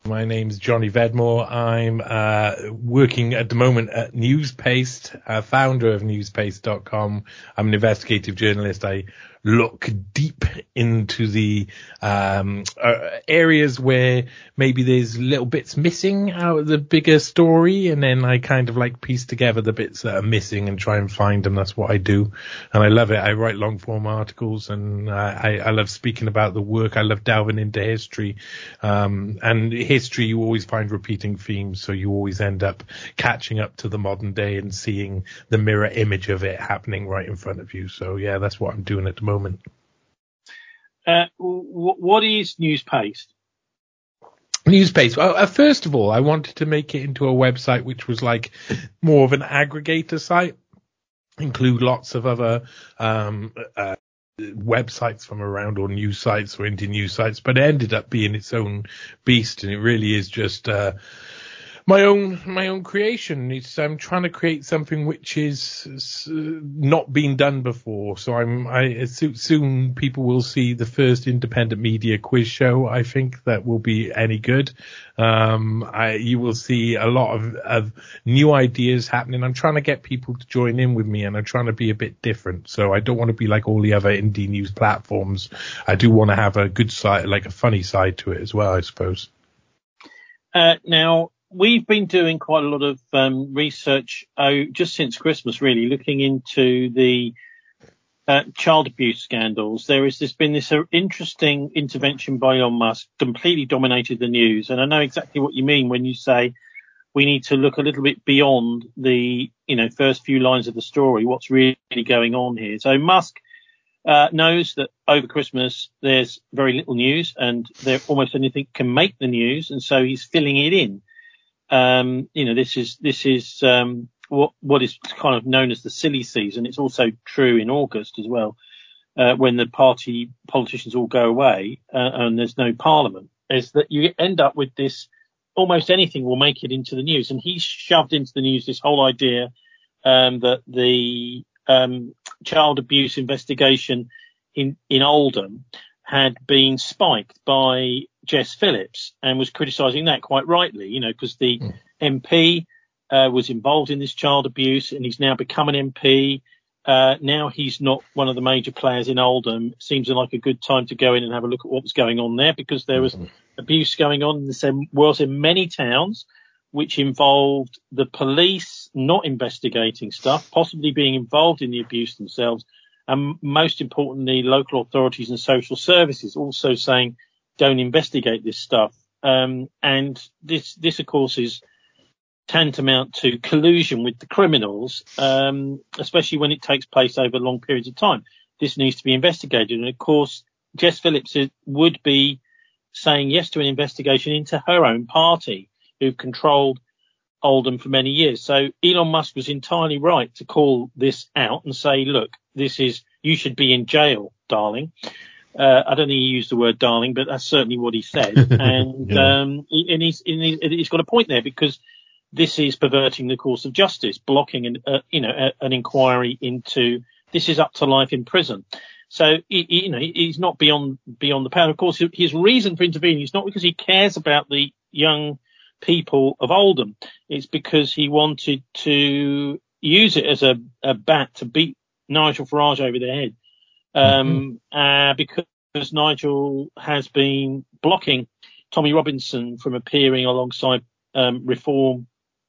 My name's Johnny Vedmore. I'm working at the moment at Newspaste, founder of newspaste.com. I'm an investigative journalist. I look deep into the areas where maybe there's little bits missing out of the bigger story, and then I kind of like piece together the bits that are missing and try and find them. That's what I do, and I love it. I write long form articles, and I love speaking about the work. I love delving into history, and history you always find repeating themes, so you always end up catching up to the modern day and seeing the mirror image of it happening right in front of you. So yeah, that's what I'm doing at the moment. What is Newspaste? Newspaste. Well, first of all, I wanted to make it into a website which was like more of an aggregator site, include lots of other websites from around, or news sites or indie news sites, but it ended up being its own beast, and it really is just my own creation. I'm trying to create something which is not been done before. So soon people will see the first independent media quiz show. I think that will be any good. You will see a lot of new ideas happening. I'm trying to get people to join in with me, and I'm trying to be a bit different. So I don't want to be like all the other indie news platforms. I do want to have a good side, like a funny side to it as well, I suppose. Now, we've been doing quite a lot of research just since Christmas, really, looking into the child abuse scandals. There's been this interesting intervention by Elon Musk, completely dominated the news. And I know exactly what you mean when you say we need to look a little bit beyond the first few lines of the story, what's really going on here. So Musk knows that over Christmas there's very little news, and almost anything can make the news, and so he's filling it in. This is what is kind of known as the silly season. It's also true in August as well, when the politicians all go away and there's no parliament, is that you end up with this, almost anything will make it into the news. And he's shoved into the news this whole idea that the child abuse investigation in Oldham had been spiked by Jess Phillips, and was criticising that quite rightly, because the MP was involved in this child abuse, and he's now become an MP. Now he's not one of the major players in Oldham. Seems like a good time to go in and have a look at what was going on there, because there was abuse going on in the same world in many towns, which involved the police not investigating stuff, possibly being involved in the abuse themselves, and most importantly, local authorities and social services also saying, don't investigate this stuff. And this, of course, is tantamount to collusion with the criminals, especially when it takes place over long periods of time. This needs to be investigated. And, of course, Jess Phillips would be saying yes to an investigation into her own party, who've controlled Oldham for many years. So Elon Musk was entirely right to call this out and say, look, you should be in jail, darling. I don't think he used the word darling, but that's certainly what he said. And, he's got a point there, because this is perverting the course of justice, blocking an inquiry into, this is up to life in prison. So, he's not beyond the power. Of course, his reason for intervening is not because he cares about the young people of Oldham. It's because he wanted to use it as a bat to beat Nigel Farage over the head. Because Nigel has been blocking Tommy Robinson from appearing alongside Reform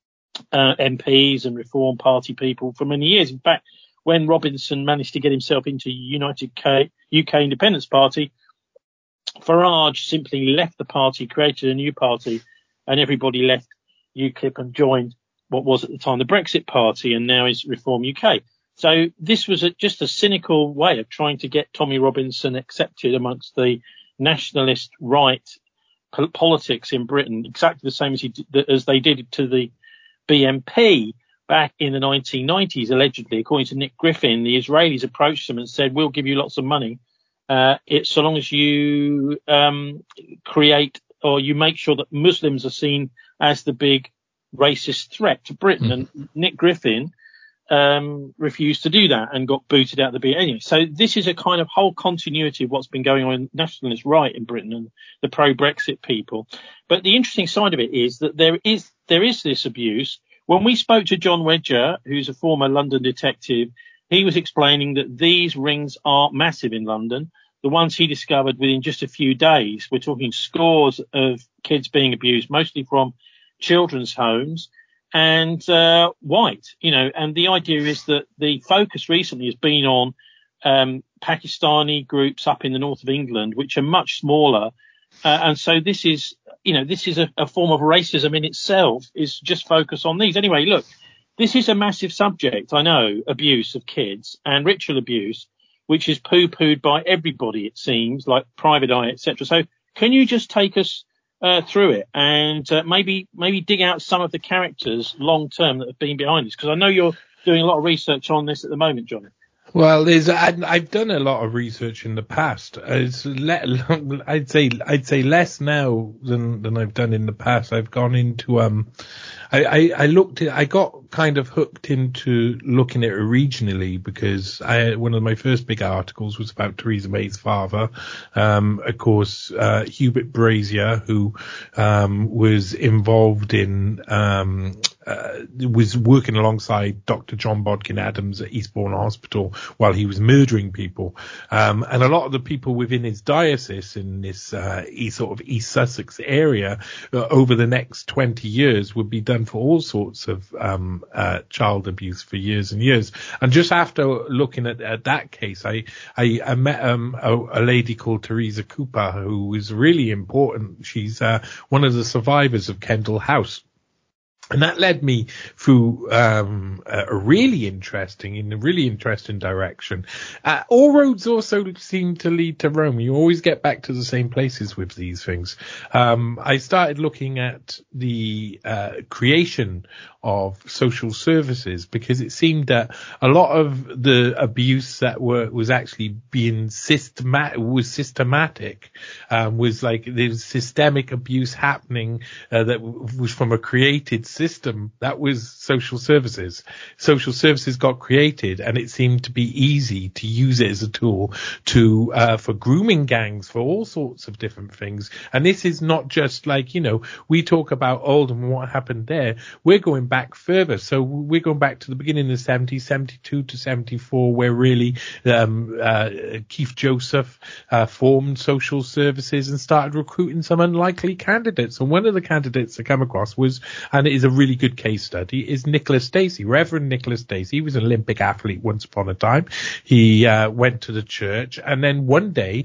MPs and Reform Party people for many years. In fact, when Robinson managed to get himself into UK Independence Party, Farage simply left the party, created a new party, and everybody left UKIP and joined what was at the time the Brexit Party, and now is Reform UK. So this was just a cynical way of trying to get Tommy Robinson accepted amongst the nationalist right politics in Britain, exactly the same as they did to the BNP back in the 1990s, allegedly. According to Nick Griffin, the Israelis approached them and said, we'll give you lots of money, so long as you create, or you make sure that Muslims are seen as the big racist threat to Britain. And Nick Griffin refused to do that and got booted out of the BA. Anyway, so this is a kind of whole continuity of what's been going on in nationalist right in Britain and the pro-Brexit people. But the interesting side of it is that there is this abuse. When we spoke to John Wedger, who's a former London detective, he was explaining that these rings are massive in London. The ones he discovered within just a few days, we're talking scores of kids being abused, mostly from children's homes and white, and the idea is that the focus recently has been on Pakistani groups up in the north of England, which are much smaller. And so this is a form of racism in itself, is just focus on these. Anyway, look, this is a massive subject. I know, abuse of kids and ritual abuse, which is poo-pooed by everybody, it seems, like Private Eye, etc. So can you just take us through it and maybe dig out some of the characters long term that have been behind this? Because I know you're doing a lot of research on this at the moment, Johnny. Well, I've done a lot of research in the past. I'd say less now than I've done in the past. I've gone into I got kind of hooked into looking at it regionally because one of my first big articles was about Theresa May's father, of course, Hubert Brazier, who was involved in was working alongside Dr. John Bodkin Adams at Eastbourne Hospital while he was murdering people. And a lot of the people within his diocese in this sort of East Sussex area over the next 20 years would be done for all sorts of child abuse for years and years. And just after looking at that case, I met a lady called Teresa Cooper, who was really important. She's one of the survivors of Kendal House. And that led me through a really interesting direction. All roads also seem to lead to Rome. You always get back to the same places with these things. I started looking at the creation of social services because it seemed that a lot of the abuse that was actually being systematic, was like there's systemic abuse happening that was from a created system. That was social services. Social services got created, and it seemed to be easy to use it as a tool to for grooming gangs, for all sorts of different things. And this is not just like, we talk about Oldham and what happened there. We're going back further. So we're going back to the beginning of the 70s, 72 to 74, where really Keith Joseph formed social services and started recruiting some unlikely candidates. And one of the candidates I come across was, and it is a really good case study, is Nicholas Stacey, Reverend Nicholas Stacey. He was an Olympic athlete once upon a time. He went to the church, and then one day,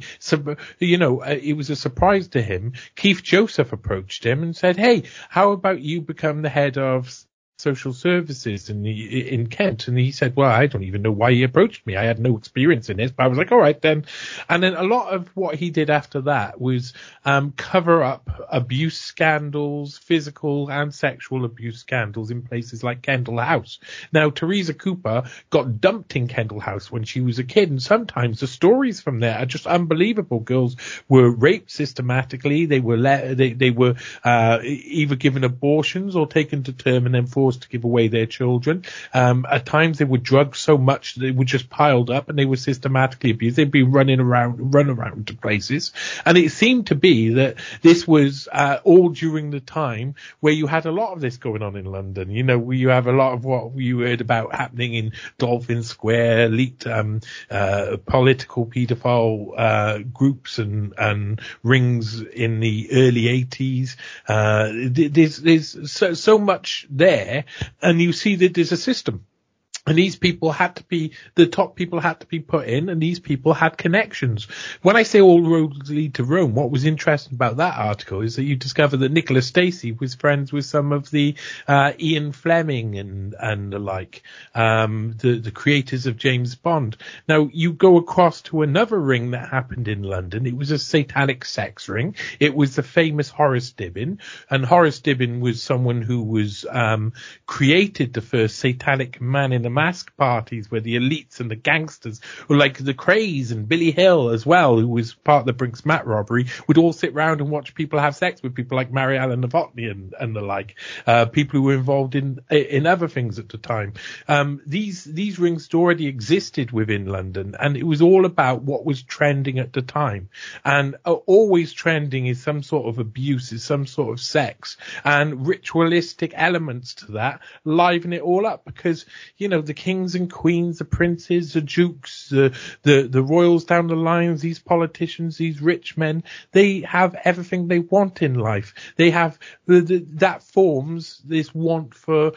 it was a surprise to him. Keith Joseph approached him and said, "Hey, how about you become the head of social services in Kent?" And he said, "Well, I don't even know why he approached me. I had no experience in this." But I was like, all right then. And then a lot of what he did after that was cover up abuse scandals, physical and sexual abuse scandals in places like Kendal House. Now, Teresa Cooper got dumped in Kendal House when she was a kid, and sometimes the stories from there are just unbelievable. Girls were raped systematically. They were either given abortions or taken to term and then forced to give away their children. At times they were drugged so much that they were just piled up and they were systematically abused. They'd be run around to places. And it seemed to be that this was all during the time where you had a lot of this going on in London. You have a lot of what you heard about happening in Dolphin Square, leaked political paedophile groups and rings in the early 80s. There's so much there. And you see that there's a system. And these people the top people had to be put in, and these people had connections. When I say all roads lead to Rome, what was interesting about that article is that you discover that Nicholas Stacey was friends with some of the Ian Fleming and the like, the creators of James Bond. Now, you go across to another ring that happened in London. It was a satanic sex ring. It was the famous Horace Dibbin, and Horace Dibbin was someone who was created the first satanic man in a mask parties where the elites and the gangsters, or like the Krays and Billy Hill as well, who was part of the Brinks Mat robbery, would all sit round and watch people have sex with people like Mary Ellen Novotny and the like, people who were involved in other things at the time. These rings already existed within London, and it was all about what was trending at the time. And always trending is some sort of abuse, is some sort of sex, and ritualistic elements to that liven it all up, because, you know, the kings and queens, the princes, the dukes, the royals down the lines, these politicians, these rich men, they have everything they want in life. They have that forms this want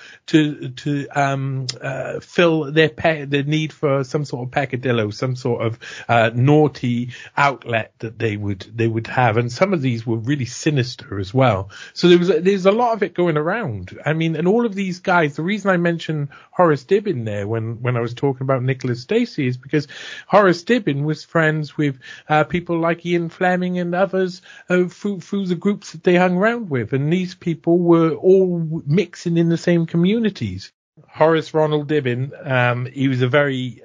to fill their need for some sort of peccadillo, some sort of naughty outlet that they would have. And some of these were really sinister as well. So there's a lot of it going around. I mean, and all of these guys, the reason I mentioned Horace Dibbin there when I was talking about Nicholas Stacey is because Horace Dibbin was friends with people like Ian Fleming and others through the groups that they hung around with. And these people were all mixing in the same communities. Horace Ronald Dibbin, he was a very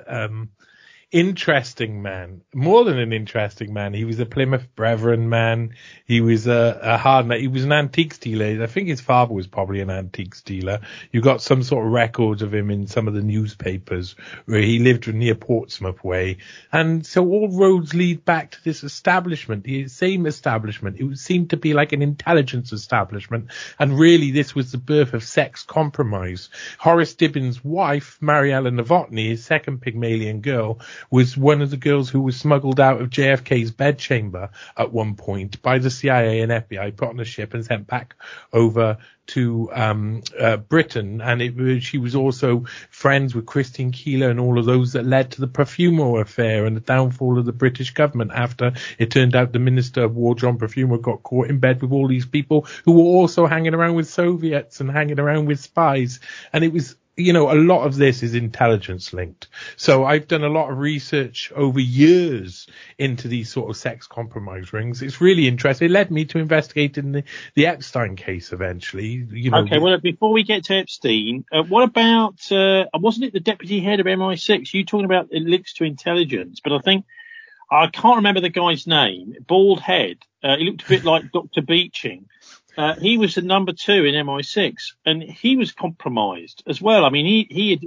interesting man, more than an interesting man. He was a Plymouth Brethren man. He was a hard man. He was an antiques dealer. I think his father was probably an antiques dealer. You got some sort of records of him in some of the newspapers where he lived near Portsmouth way. And so all roads lead back to this establishment, the same establishment. It seemed to be like an intelligence establishment. And really this was the birth of sex compromise. Horace Dibbin's wife, Mary Ellen Novotny, his second Pygmalion girl, was one of the girls who was smuggled out of JFK's bedchamber at one point by the CIA and FBI, put on a ship and sent back over to Britain. And she was also friends with Christine Keeler and all of those that led to the Perfumer affair and the downfall of the British government after it turned out the Minister of War, John Perfumer, got caught in bed with all these people who were also hanging around with Soviets and hanging around with spies. And it was, you know, a lot of this is intelligence linked. So I've done a lot of research over years into these sort of sex compromise rings. It's really interesting. It led me to investigating the Epstein case eventually. You know, okay, well, before we get to Epstein, what about, wasn't it the deputy head of MI6? You talking about it links to intelligence, but I can't remember the guy's name. Bald head. He looked a bit like Dr. Beeching. He was the number 2 in MI6, and he was compromised as well. I mean,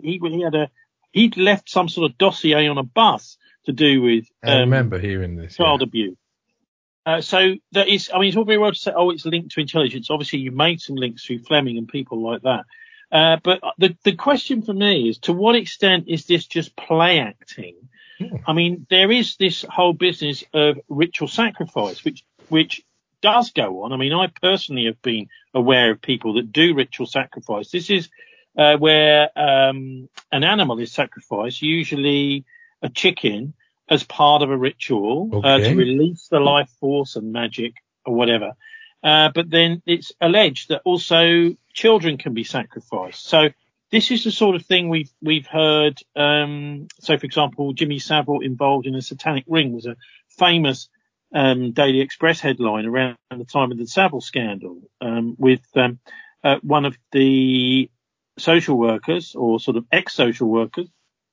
he'd left some sort of dossier on a bus to do with. I remember hearing this. Child abuse. So that is, I mean, it's all very well to say, oh, it's linked to intelligence. Obviously, you made some links through Fleming and people like that. But the question for me is, to what extent is this just play acting? I mean, there is this whole business of ritual sacrifice, which does go on. I mean, I personally have been aware of people that do ritual sacrifice. This is where an animal is sacrificed, usually a chicken, as part of a ritual to release the life force and magic or whatever. But then it's alleged that also children can be sacrificed. So this is the sort of thing we've heard. So, for example, Jimmy Savile involved in a satanic ring was a famous Daily Express headline around the time of the Savile scandal, with one of the social workers or sort of ex-social workers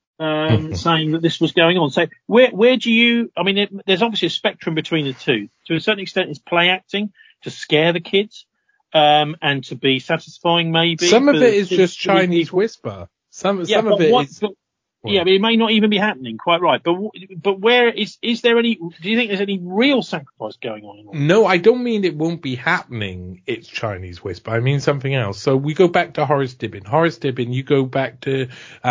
saying that this was going on. So where do you, I mean, there's obviously a spectrum between the two. To a certain extent, it's play acting to scare the kids, and to be satisfying maybe. Some of it is just Chinese whisper. Some of it is. Yeah, but it may not even be happening, quite right. But where is there any, do you think there's any real sacrifice going on? No, I don't mean it won't be happening. It's Chinese whisper. I mean something else. So we go back to Horace Dibbin. Horace Dibbin, you go back to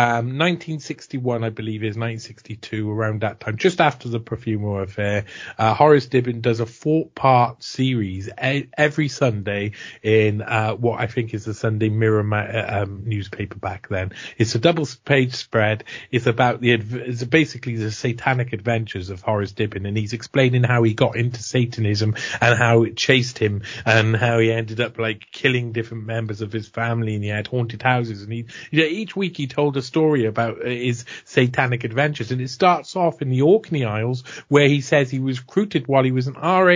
1961, I believe, is 1962, around that time, just after the Perfumer affair. Horace Dibbin does a 4-part series every Sunday in what I think is the Sunday Mirror newspaper back then. It's a double-page spread. It's about it's basically the satanic adventures of Horace Dibbin, and he's explaining how he got into Satanism and how it chased him and how he ended up like killing different members of his family, and he had haunted houses, and each week he told a story about his satanic adventures. And it starts off in the Orkney Isles, where he says he was recruited while he was an RAF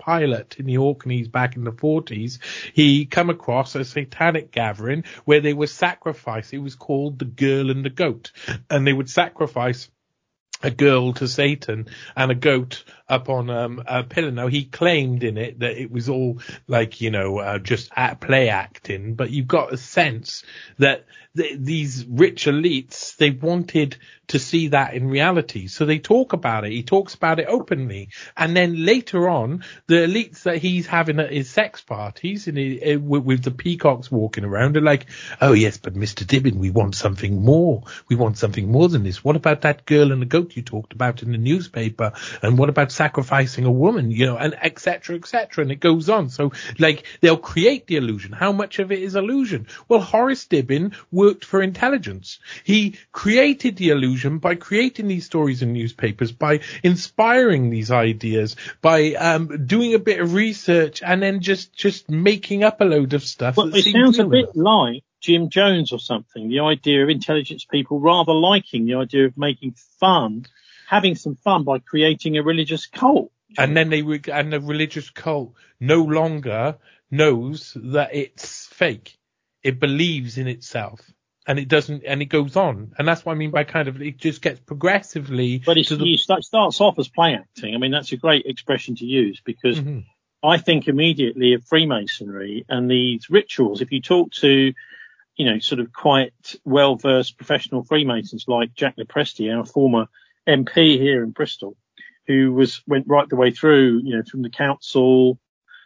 pilot in the Orkneys back in the 40s, he come across a satanic gathering where they were sacrificed. It was called the Girl and the Goat, and they would sacrifice a girl to Satan and a goat up on a pillar. Now, he claimed in it that it was all like, just play acting, but you've got a sense that these rich elites, they wanted to see that in reality. So they talk about it. He talks about it openly. And then later on, the elites that he's having at his sex parties and with the peacocks walking around are like, oh yes, but Mr. Dibbin, we want something more. We want something more than this. What about that girl and the goat you talked about in the newspaper? And what about sacrificing a woman, and et cetera, et cetera. And it goes on. So they'll create the illusion. How much of it is illusion? Well, Horace Dibbin worked for intelligence. He created the illusion by creating these stories in newspapers, by inspiring these ideas, by doing a bit of research and then just making up a load of stuff. Well, it sounds a bit like Jim Jones or something, the idea of intelligence people rather liking the idea of making fun, having some fun by creating a religious cult. And then and the religious cult no longer knows that it's fake. It believes in itself. And it doesn't, and it goes on. And that's what I mean by it just gets progressively. But it starts off as play acting. I mean, that's a great expression to use because I think immediately of Freemasonry and these rituals. If you talk to, sort of quite well-versed professional Freemasons like Jack Lepresti, our former MP here in Bristol, who went right the way through, from the council.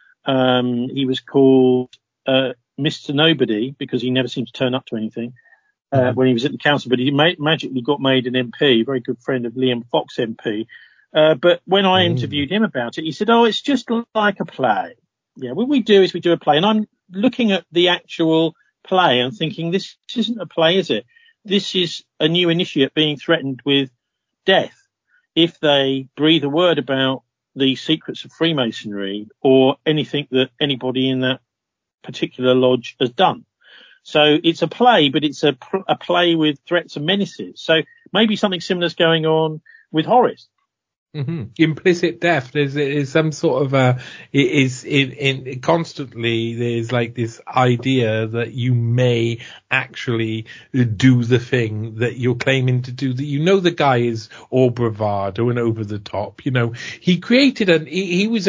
He was called Mr. Nobody because he never seemed to turn up to anything. When he was at the council, but he magically got made an MP, very good friend of Liam Fox MP. But when I interviewed him about it, he said, oh, it's just like a play. Yeah, what we do is we do a play. And I'm looking at the actual play and thinking, this isn't a play, is it? This is a new initiate being threatened with death if they breathe a word about the secrets of Freemasonry or anything that anybody in that particular lodge has done. So it's a play, but it's a play with threats and menaces. So maybe something similar is going on with Horace. Implicit death. There's some sort of constantly there's like this idea that you may actually do the thing that you're claiming to do, that the guy is all bravado and over the top. He created he was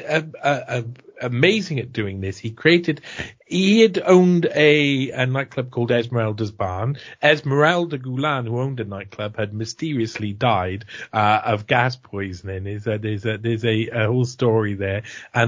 amazing at doing this. He had owned a nightclub called Esmeralda's Barn. Esmeralda Gulan, who owned a nightclub, had mysteriously died of gas poisoning. There's a whole story there. And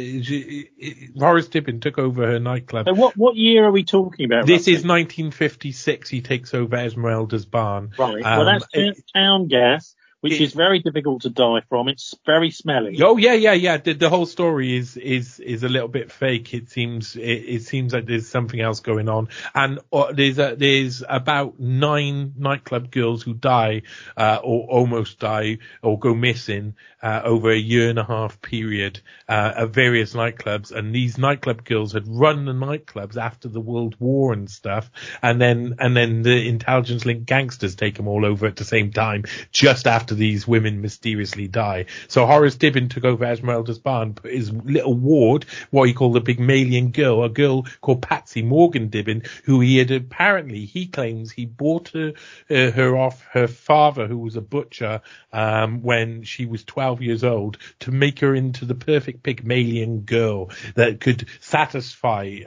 Horace Dibbin took over her nightclub. So what year are we talking about? This is 1956. He takes over Esmeralda's Barn. Right. Well, that's town gas, which is very difficult to die from. It's very smelly. Oh yeah. The whole story is a little bit fake. It seems like there's something else going on. And there's about 9 nightclub girls who die, or almost die, or go missing, over a 1.5 year period, at various nightclubs. And these nightclub girls had run the nightclubs after the World War and stuff. And then the intelligence linked gangsters take them all over at the same time, just after these women mysteriously die. So Horace Dibbin took over Esmeralda's Barn, put his little ward, what he called the Pygmalion girl, a girl called Patsy Morgan Dibbin, who he claims he bought her off her father, who was a butcher, when she was 12 years old, to make her into the perfect Pygmalion girl that could satisfy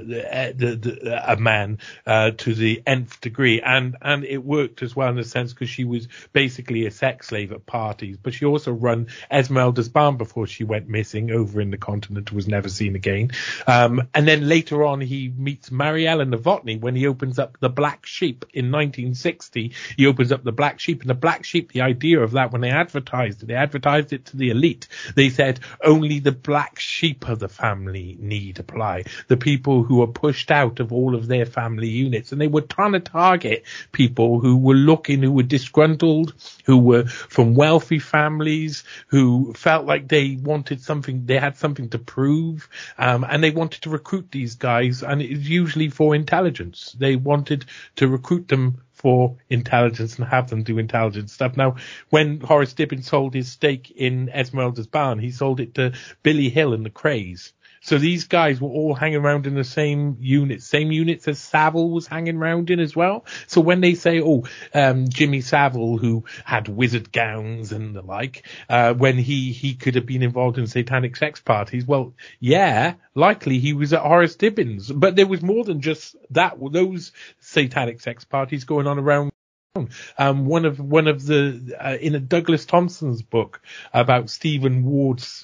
a man to the nth degree. And it worked as well in a sense, because she was basically a sex slave at parties, but she also run Esmeralda's Barn before she went missing over in the continent, was never seen again. And then later on he meets Mariella Novotny when he opens up the Black Sheep in 1960. He opens up the Black Sheep, and the Black Sheep, the idea of that, when they advertised it to the elite, they said only the black sheep of the family need apply, the people who are pushed out of all of their family units. And they were trying to target people who were disgruntled, who were from wealthy families, who felt like they had something to prove, and they wanted to recruit these guys, and it was usually for intelligence. They wanted to recruit them for intelligence and have them do intelligent stuff. Now, when Horace Dibbins sold his stake in Esmeralda's barn, he sold it to Billy Hill and the Crays. So these guys were all hanging around in the same units as Savile was hanging around in as well. So when they say, Jimmy Savile, who had wizard gowns and the like, when he could have been involved in satanic sex parties, well, yeah, likely he was at Horace Dibbins. But there was more than just that, those satanic sex parties going on around. One of the in a Douglas Thompson's book about Stephen Ward's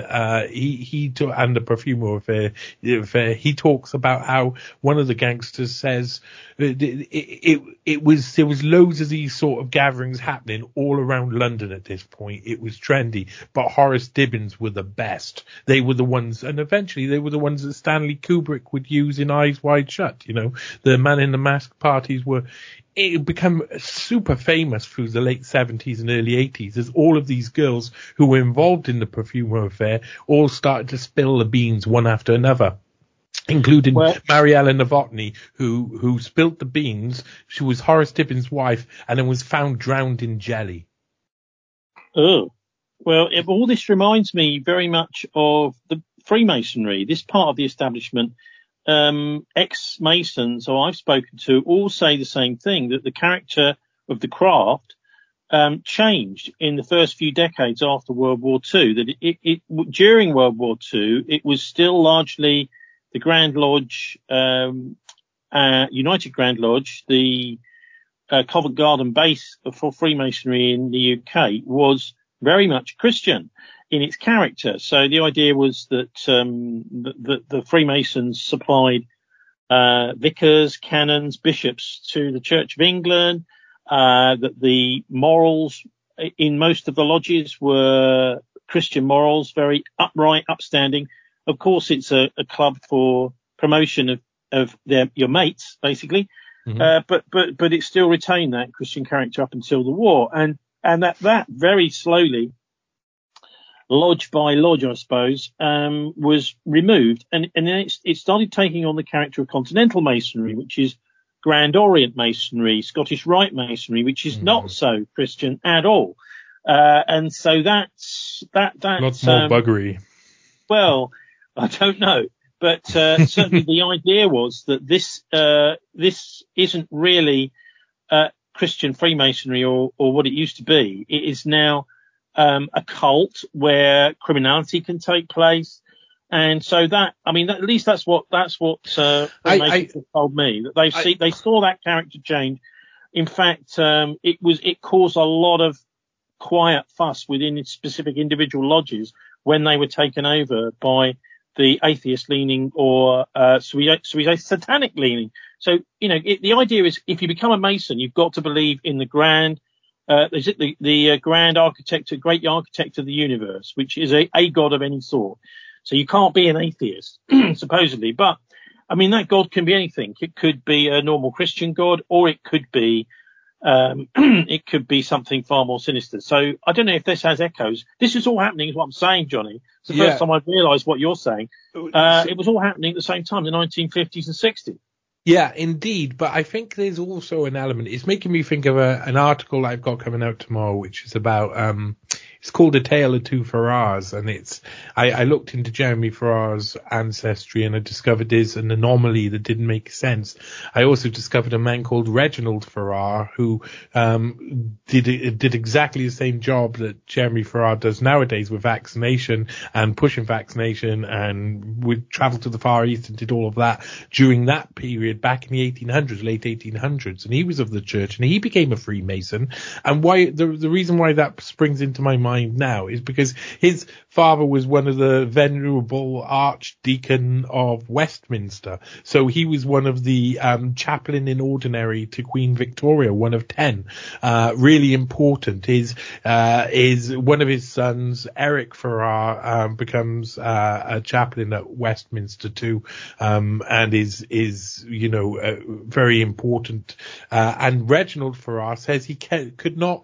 he and the perfumer affair, he talks about how one of the gangsters says there was loads of these sort of gatherings happening all around London at this point. It was trendy, but Horace Dibbins were the best. They were the ones, and eventually they were the ones that Stanley Kubrick would use in Eyes Wide Shut. You know, the Man in the Mask parties were. It became super famous through the late 70s and early 80s as all of these girls who were involved in the perfumer affair all started to spill the beans one after another, including Mariella Novotny, who spilt the beans. She was Horace Dibbins' wife and then was found drowned in jelly. Oh, well, all this reminds me very much of the Freemasonry, this part of the establishment. Ex-Masons who I've spoken to all say the same thing, that the character of the craft changed in the first few decades after World War II, that during World War II, it was still largely the Grand Lodge, United Grand Lodge, the Covent Garden base for Freemasonry in the UK was very much Christian in its character. So the idea was that the Freemasons supplied vicars, canons, bishops to the Church of England, that the morals in most of the lodges were Christian morals, very upright, upstanding. Of course, it's a club for promotion of your mates, basically. Mm-hmm. But it still retained that Christian character up until the war. And that very slowly, lodge by lodge, I suppose, was removed. And then it started taking on the character of Continental Masonry, which is Grand Orient Masonry, Scottish Rite Masonry, which is not so Christian at all. And so that's lots more buggery. Well, I don't know. But certainly the idea was that this isn't really Christian Freemasonry or what it used to be. It is now a cult where criminality can take place, and so at least that's what Freemasons have told me, that they saw that character change. In fact, it caused a lot of quiet fuss within its specific individual lodges when they were taken over by the atheist leaning or satanic leaning. So the idea is, if you become a Mason, you've got to believe in the grand. Is it the grand architect, great architect of the universe, which is a god of any sort. So you can't be an atheist, supposedly. But, that god can be anything. It could be a normal Christian god, or it could be something far more sinister. So I don't know if this has echoes. This is all happening, is what I'm saying, Johnny. It's the first time I've realised what you're saying. It was all happening at the same time, the 1950s and 60s. Yeah, indeed. But I think there's also an element. It's making me think of an article I've got coming out tomorrow, which is about, it's called A Tale of Two Farrars. And I looked into Jeremy Farrar's ancestry and I discovered there's an anomaly that didn't make sense. I also discovered a man called Reginald Farrar who, did exactly the same job that Jeremy Farrar does nowadays with vaccination and pushing vaccination, and would travel to the Far East and did all of that during that period back in the 1800s, late 1800s. And he was of the church and he became a Freemason. And why the reason why that springs into my mind now is because his father was one of the venerable archdeacon of Westminster. So he was one of the chaplain in ordinary to Queen Victoria, one of 10. Really important. His one of his sons, Eric Farrar, becomes a chaplain at Westminster too, and is very important. And Reginald Farrar says he could not.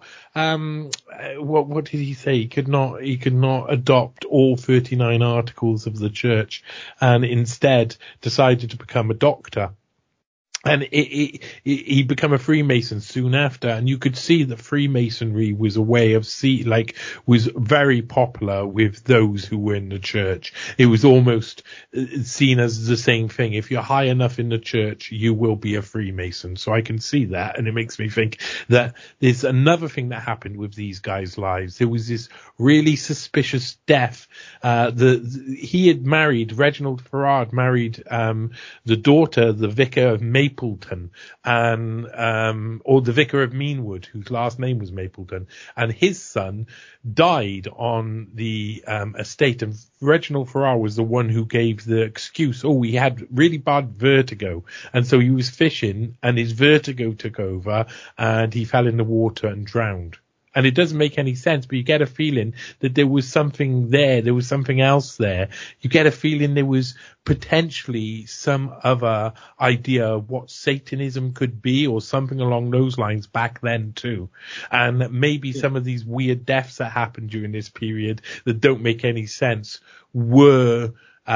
What did he say? He could not adopt all 39 articles of the church, and instead decided to become a doctor. And he became a Freemason soon after, and you could see that Freemasonry was a way of was very popular with those who were in the church. It was almost seen as the same thing. If you're high enough in the church, you will be a Freemason. So I can see that, and it makes me think that there's another thing that happened with these guys' lives. There was this really suspicious death. Reginald Farrar married the daughter, the vicar of Mapleton, and or the vicar of Meanwood, whose last name was Mapleton, and his son died on the estate. And Reginald Farrar was the one who gave the excuse. Oh, he had really bad vertigo, and so he was fishing, and his vertigo took over, and he fell in the water and drowned. And it doesn't make any sense, but you get a feeling that there was something there. There was something else there. You get a feeling there was potentially some other idea of what Satanism could be, or something along those lines back then too. And maybe some of these weird deaths that happened during this period that don't make any sense were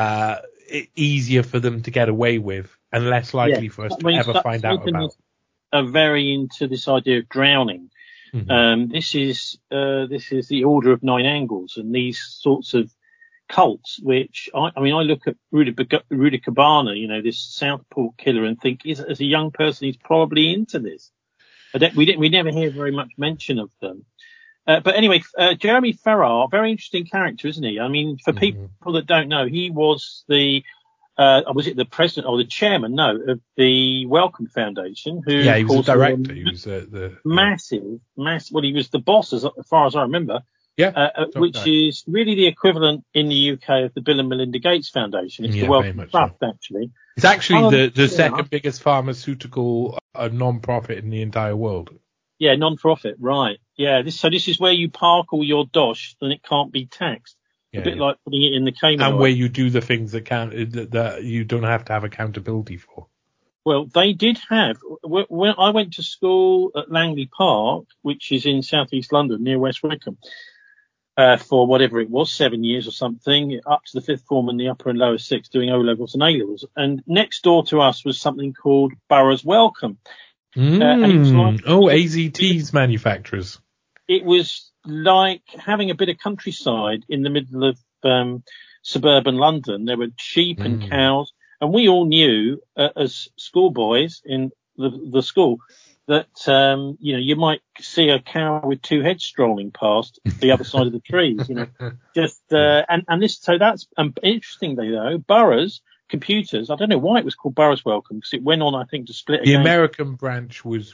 easier for them to get away with, and less likely for us to ever find out about. Are very into this idea of drowning. Mm-hmm. This is the Order of Nine Angles, and these sorts of cults, which I look at Rudy Cabana, this Southport killer, and think, as a young person, he's probably into this. We never hear very much mention of them. But anyway, Jeremy Farrar, very interesting character, isn't he? I mean, for people that don't know, he was was it the president or the chairman? No, of the Wellcome Foundation. He was a director. He was massive. Well, he was the boss, as far as I remember. Yeah, which is really the equivalent in the UK of the Bill and Melinda Gates Foundation. It's the Wellcome Trust, actually. It's actually the second biggest pharmaceutical non-profit in the entire world. Yeah, non-profit, right? Yeah, this is where you park all your dosh, then it can't be taxed. A bit like putting it in the Cayman Islands. And where you do the things that you don't have to have accountability for. Well, they did have. When I went to school at Langley Park, which is in southeast London near West Wickham, for whatever it was, 7 years or something, up to the fifth form and the upper and lower sixth, doing O-levels and A-levels. And next door to us was something called Burroughs Wellcome. And it was like, AZT's manufacturers. It was like having a bit of countryside in the middle of suburban London. There were sheep and cows, and we all knew as schoolboys in the school that you might see a cow with two heads strolling past the other side of the trees. And this. So that's interestingly though, Burroughs Computers. I don't know why it was called Burroughs Wellcome, because it went on, I think, to split again. The American branch was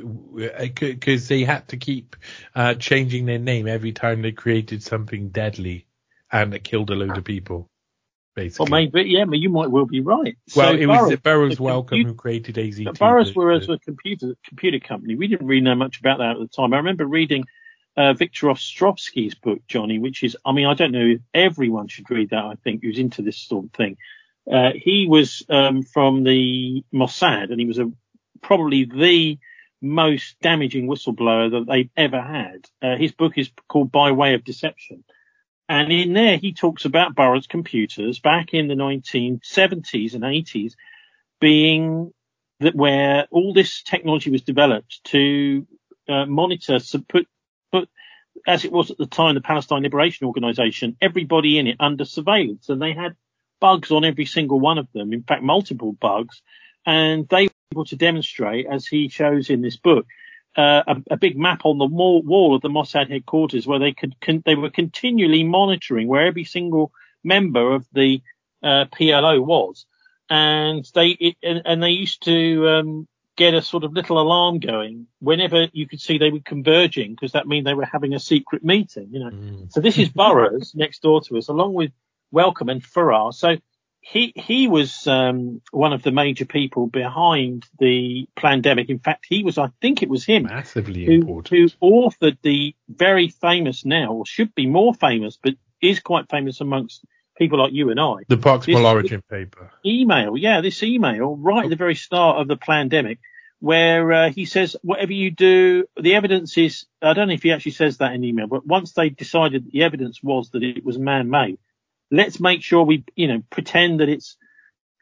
because they had to keep changing their name every time they created something deadly and it killed a load of people. Basically. Well, maybe, yeah, you might well be right. Well, it was Burroughs Wellcome who created AZT. Burroughs were as a computer company. We didn't really know much about that at the time. I remember reading Victor Ostrovsky's book, Johnny, which is, I don't know if everyone should read that, I think, who's into this sort of thing. He was from the Mossad, and he was probably the most damaging whistleblower that they've ever had. His book is called By Way of Deception. And in there, he talks about Burroughs Computers back in the 1970s and 80s being that where all this technology was developed to monitor, put, as it was at the time, the Palestine Liberation Organization, everybody in it under surveillance. And they had bugs on every single one of them, in fact, multiple bugs. And they were able to demonstrate, as he shows in this book, a big map on the wall of the Mossad headquarters where they were continually monitoring where every single member of the PLO was. And they used to get a sort of little alarm going whenever you could see they were converging, because that means they were having a secret meeting, So this is Burroughs next door to us, along with Wellcome and Farrar. So he was one of the major people behind the pandemic. In fact, I think it was him massively important who authored the very famous now, or should be more famous, but is quite famous amongst people like you and I. The Proximal Origin paper. This email right at the very start of the pandemic, where he says, whatever you do, the evidence is, I don't know if he actually says that in the email, but once they decided that the evidence was that it was man-made, let's make sure we, pretend that it's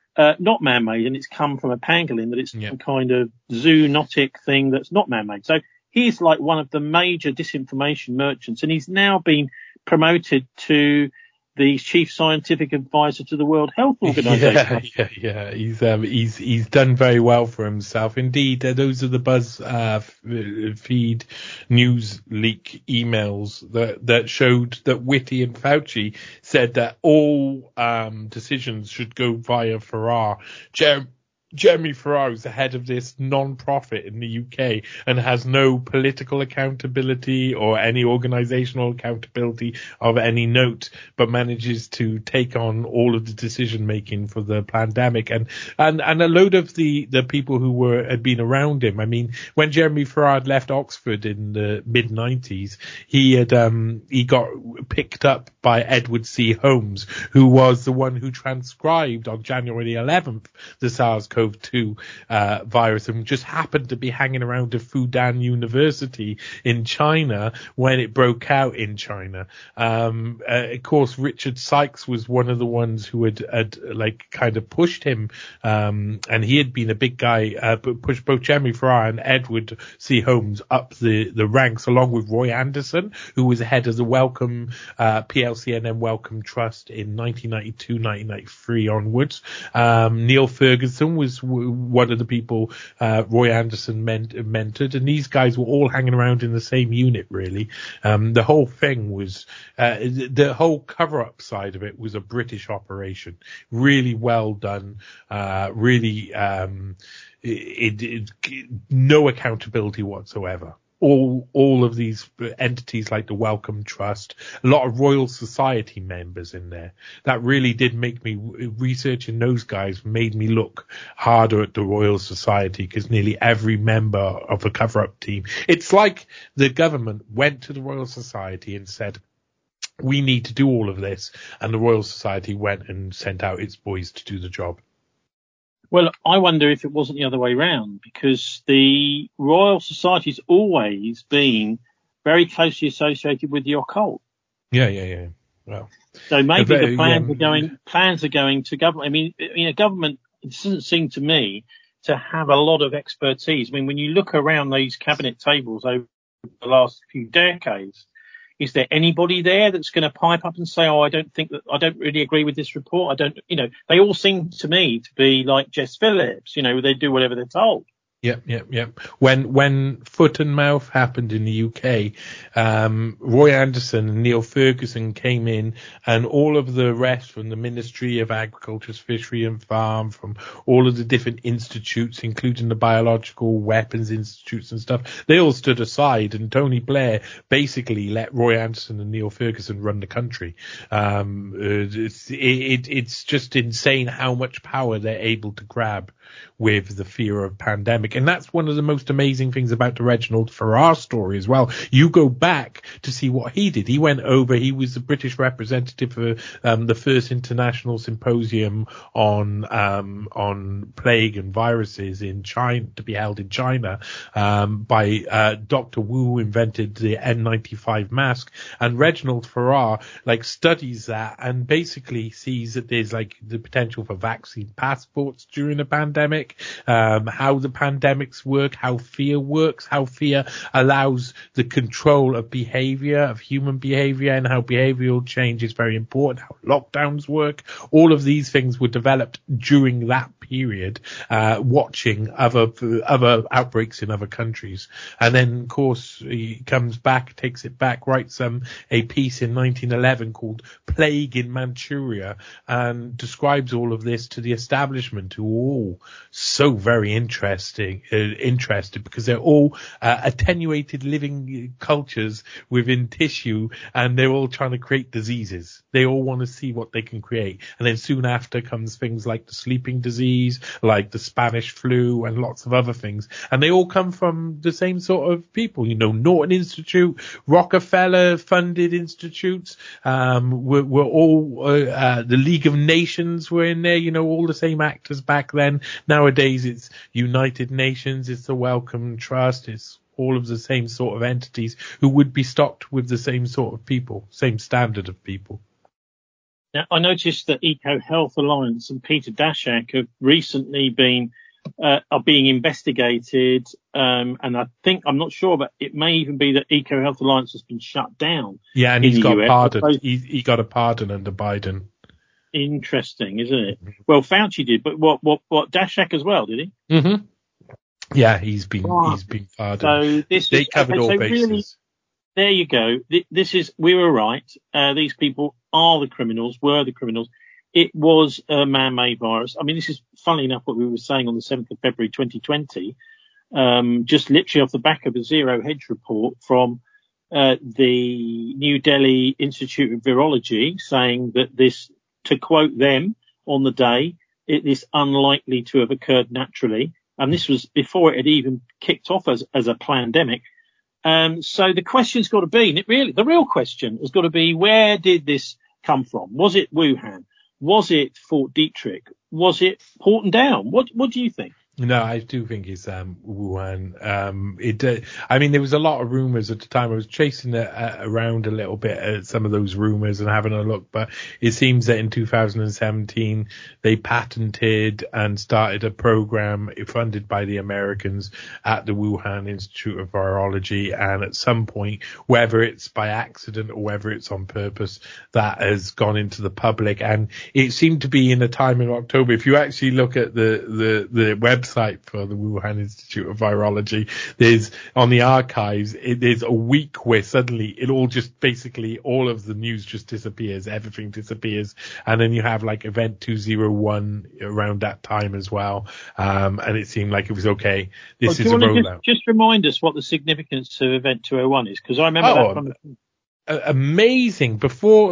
not man-made, and it's come from a pangolin, that it's some kind of zoonotic thing that's not man-made. So he's like one of the major disinformation merchants, and he's now been promoted to the chief scientific advisor to the World Health Organization. Yeah. He's done very well for himself. Indeed, those are the BuzzFeed news leak emails that showed that Whitty and Fauci said that all decisions should go via Farrar. Jeremy Farrar is the head of this non-profit in the UK and has no political accountability or any organisational accountability of any note, but manages to take on all of the decision making for the pandemic and a load of the people who had been around him. I mean, when Jeremy Farrar had left Oxford in the mid 90s, he got picked up by Edward C. Holmes, who was the one who transcribed on January 11th the SARS-CoV-2 virus, and just happened to be hanging around at Fudan University in China when it broke out in China. Of course, Richard Sykes was one of the ones who had like kind of pushed him, and he had been a big guy, pushed both Jeremy Farrar and Edward C. Holmes up the ranks, along with Roy Anderson, who was head of the Wellcome PLC and then Wellcome Trust in 1992, 1993 onwards. Neil Ferguson was one of the people Roy Anderson mentored, and these guys were all hanging around in the same unit, really. The whole thing was, the whole cover-up side of it was a British operation. Really well done. Really, no accountability whatsoever. All of these entities like the Wellcome Trust, a lot of Royal Society members in there. That really did make me, researching those guys made me look harder at the Royal Society, because nearly every member of the cover-up team, it's like the government went to the Royal Society and said, we need to do all of this. And the Royal Society went and sent out its boys to do the job. Well, I wonder if it wasn't the other way round, because the Royal Society's always been very closely associated with the occult. Yeah. Well, so maybe the plans are going to government. I mean, a government, it doesn't seem to me to have a lot of expertise. I mean, when you look around these cabinet tables over the last few decades, is there anybody there that's going to pipe up and say, I don't really agree with this report? They all seem to me to be like Jess Phillips, they do whatever they're told. Yep. When Foot and Mouth happened in the UK, Roy Anderson and Neil Ferguson came in, and all of the rest from the Ministry of Agriculture, Fishery and Farm, from all of the different institutes, including the Biological Weapons Institutes and stuff, they all stood aside, and Tony Blair basically let Roy Anderson and Neil Ferguson run the country. It's just insane how much power they're able to grab with the fear of pandemic. And that's one of the most amazing things about the Reginald Farrar story as well. You go back to see what he did. He went over, he was the British representative for the first international symposium on plague and viruses in China, to be held in China, by Dr. Wu, who invented the N95 mask. And Reginald Farrar studies that and basically sees that there's the potential for vaccine passports during a pandemic, how the pandemics work, how fear works, how fear allows the control of behavior, of human behavior, and how behavioral change is very important, how lockdowns work. All of these things were developed during that period, watching other outbreaks in other countries. And then, of course, he comes back, takes it back, writes a piece in 1911 called Plague in Manchuria, and describes all of this to the establishment, who are all so very interested because they're all attenuated living cultures within tissue, and they're all trying to create diseases. They all want to see what they can create. And then soon after comes things like the sleeping disease, like the Spanish flu, and lots of other things. And they all come from the same sort of people, Norton Institute, Rockefeller funded institutes, were all, the League of Nations were in there, all the same actors back then. Nowadays it's United Nations, it's the Wellcome Trust, it's all of the same sort of entities who would be stocked with the same sort of people, same standard of people. Now, I noticed that Eco Health Alliance and Peter Daszak have recently are being investigated, and I'm not sure, but it may even be that Eco Health Alliance has been shut down. Yeah, and in he's the got US. pardoned. He got a pardon under Biden. Interesting, isn't it? Well, Fauci did, but what Daszak as well, did he? Mm-hmm. Yeah, he's been pardoned. So they covered all bases. Really, there you go. We were right. These people were the criminals. It was a man-made virus. I mean, this is funnily enough what we were saying on the 7th of February 2020, just literally off the back of a Zero Hedge report from the New Delhi Institute of Virology, saying that this, to quote them on the day, it is unlikely to have occurred naturally. And this was before it had even kicked off as a pandemic. So the question's got to be, the real question has got to be, where did this come from? Was it Wuhan? Was it Fort Detrick? Was it Porton Down? What do you think? No, I do think it's Wuhan. I mean, there was a lot of rumors at the time. I was chasing around a little bit at some of those rumors and having a look, but it seems that in 2017 they patented and started a program funded by the Americans at the Wuhan Institute of Virology, and at some point, whether it's by accident or whether it's on purpose, that has gone into the public. And it seemed to be in a time in October. If you actually look at the website for the Wuhan Institute of Virology, there's on the archives, there's a week where suddenly it all just basically all of the news just disappears, everything disappears, and then you have like Event 201 around that time as well, and it seemed like it was okay. This is a rollout. Just remind us what the significance of Event 201 is, because I remember that from amazing. Before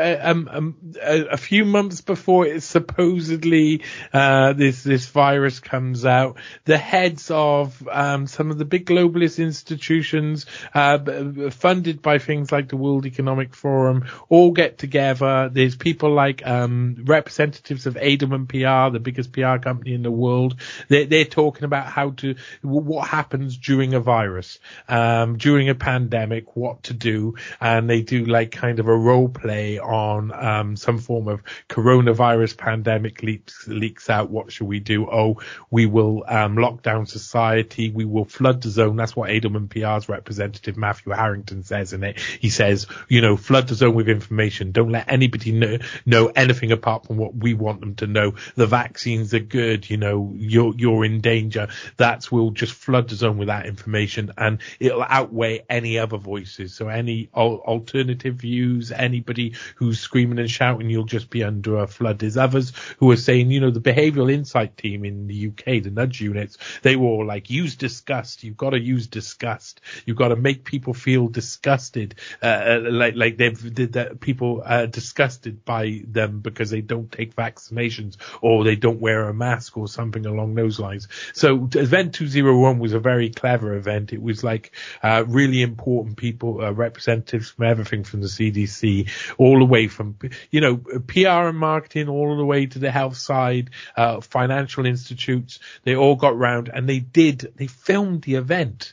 a few months before it supposedly this virus comes out, the heads of some of the big globalist institutions funded by things like the World Economic Forum all get together. There's people like representatives of Edelman PR, the biggest PR company in the world. They're talking about what happens during a virus, during a pandemic, what to do. And they do like kind of a role play on some form of coronavirus pandemic leaks out. What should we do? Oh, we will lock down society. We will flood the zone. That's what Edelman PR's representative Matthew Harrington says in it. He says, flood the zone with information. Don't let anybody know anything apart from what we want them to know. The vaccines are good. You're in danger. We'll just flood the zone with that information, and it'll outweigh any other voices. So any alternative views, anybody who's screaming and shouting, you'll just be under a flood. There's others who are saying, the behavioural insight team in the UK, the nudge units, they were all like, use disgust. You've got to use disgust. You've got to make people feel disgusted, like people disgusted by them because they don't take vaccinations or they don't wear a mask or something along those lines. So Event 201 was a very clever event. It was like really important people, representatives from everything from the CDC, all the way from, PR and marketing, all the way to the health side, financial institutes. They all got round and they filmed the event.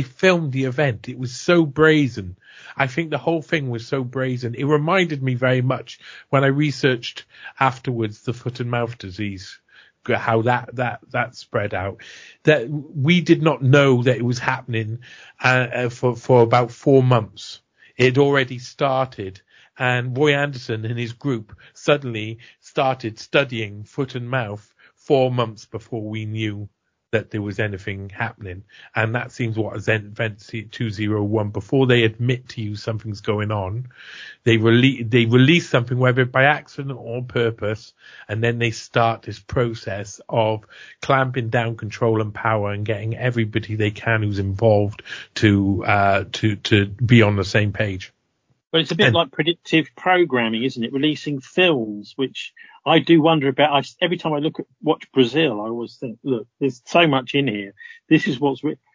It was so brazen. I think the whole thing was so brazen. It reminded me very much when I researched afterwards the foot and mouth disease, how that spread out, that we did not know that it was happening for about 4 months. It already started, and Roy Anderson and his group suddenly started studying foot and mouth 4 months before we knew that there was anything happening. And that seems what Event 201, before they admit to you something's going on, they release something, whether by accident or purpose, and then they start this process of clamping down control and power and getting everybody they can who's involved to be on the same page. But it's a bit like predictive programming, isn't it? Releasing films, which I do wonder about. Every time I watch Brazil, I always think, look, there's so much in here. This is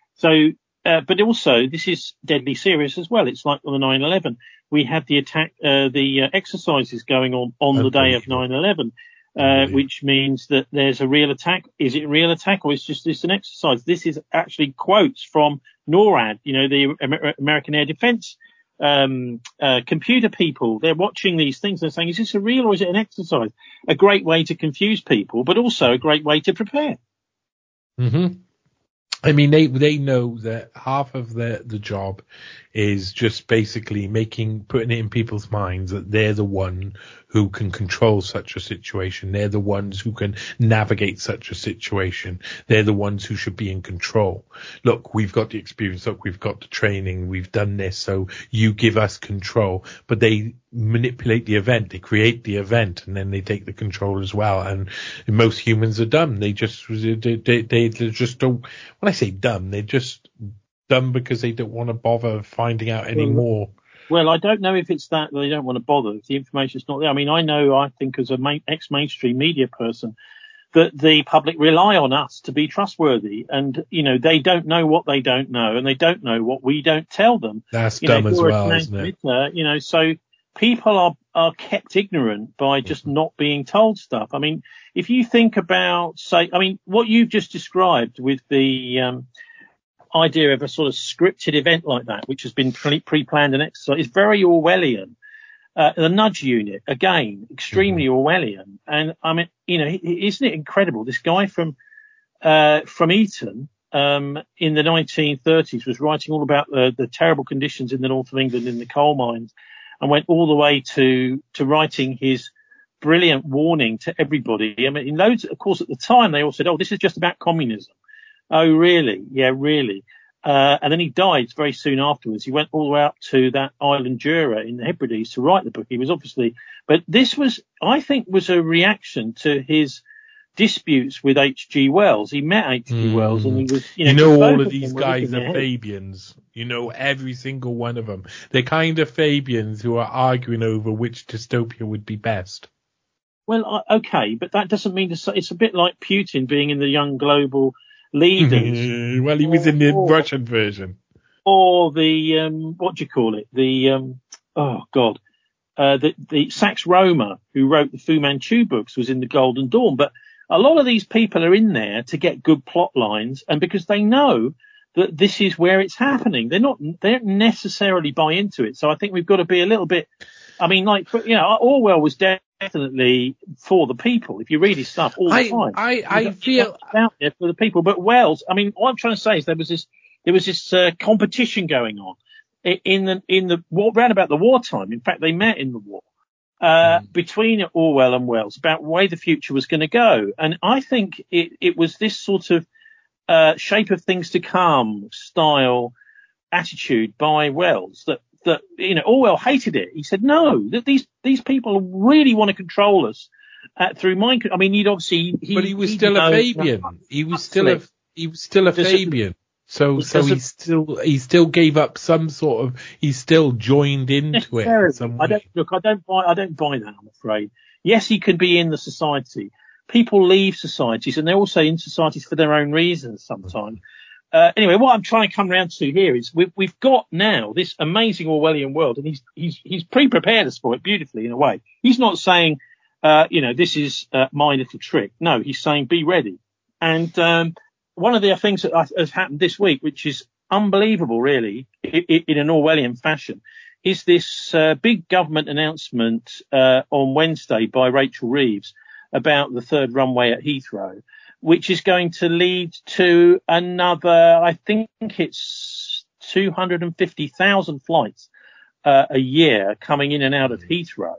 but also this is deadly serious as well. It's like on the 9/11, we had the attack, the exercises going on the day of 9/11, which means that there's a real attack. Is it a real attack, or is this an exercise? This is actually quotes from NORAD, the American Air Defense computer people. They're watching these things and saying, is this a real or is it an exercise? A great way to confuse people, but also a great way to prepare. Mm-hmm. I mean, they know that half of the job is just basically putting it in people's minds that they're the one who can control such a situation. They're the ones who can navigate such a situation. They're the ones who should be in control. Look, we've got the experience. Look, we've got the training. We've done this. So you give us control. But they manipulate the event. They create the event and then they take the control as well. And most humans are dumb. They just don't, when I say dumb, they're just dumb because they don't want to bother finding out any more. Well, I don't know if it's that they don't want to bother. If the information's not there. I mean, I think as a ex-mainstream media person, that the public rely on us to be trustworthy. And, they don't know what they don't know, and they don't know what we don't tell them. That's dumb as well, isn't it? So people are kept ignorant by just not being told stuff. I mean, if you think about, what you've just described with the idea of a sort of scripted event like that, which has been pre-planned and exercised, is very Orwellian. The nudge unit, again, extremely Orwellian. And I mean, isn't it incredible? This guy from Eton, in the 1930s was writing all about the terrible conditions in the north of England in the coal mines, and went all the way to writing his brilliant warning to everybody. I mean, in loads, of course, at the time they all said, "Oh, this is just about communism." Oh, really? Yeah, really. And then he died very soon afterwards. He went all the way up to that island Jura in the Hebrides to write the book. He was but this was, I think, was a reaction to his disputes with H.G. Wells. He met H.G. Wells and he was, all of these guys are Fabians. Every single one of them. They're kind of Fabians who are arguing over which dystopia would be best. Well, okay, but that doesn't mean it's a bit like Putin being in the Young Global Leaders. Well, he was in the Russian version. Or the, what do you call it? The, the Sax Roma, who wrote the Fu Manchu books, was in the Golden Dawn. But a lot of these people are in there to get good plot lines, and because they know that this is where it's happening. They don't necessarily buy into it. So I think we've got to be a little bit, Orwell was definitely for the people. If you read his stuff all the time, I feel out there for the people. But Wells, I mean, what I'm trying to say is there was this competition going on in the war, round about the wartime. In fact, they met in the war between Orwell and Wells about the way the future was going to go. And I think it was this sort of shape of things to come style attitude by Wells that Orwell hated it. He said, no, that these people really want to control us through mind. I mean, but he was still a Fabian. He was still a Fabian. So he still gave up some sort of, he still joined into it. I don't buy that, I'm afraid. Yes, he can be in the society. People leave societies, and they're also in societies for their own reasons sometimes. Anyway, what I'm trying to come around to here is we've got now this amazing Orwellian world, and he's pre-prepared us for it beautifully in a way. He's not saying, this is my little trick. No, he's saying be ready. And one of the things that has happened this week, which is unbelievable, really, in an Orwellian fashion, is this big government announcement on Wednesday by Rachel Reeves about the third runway at Heathrow, which is going to lead to another, I think it's 250,000 flights a year coming in and out of Heathrow,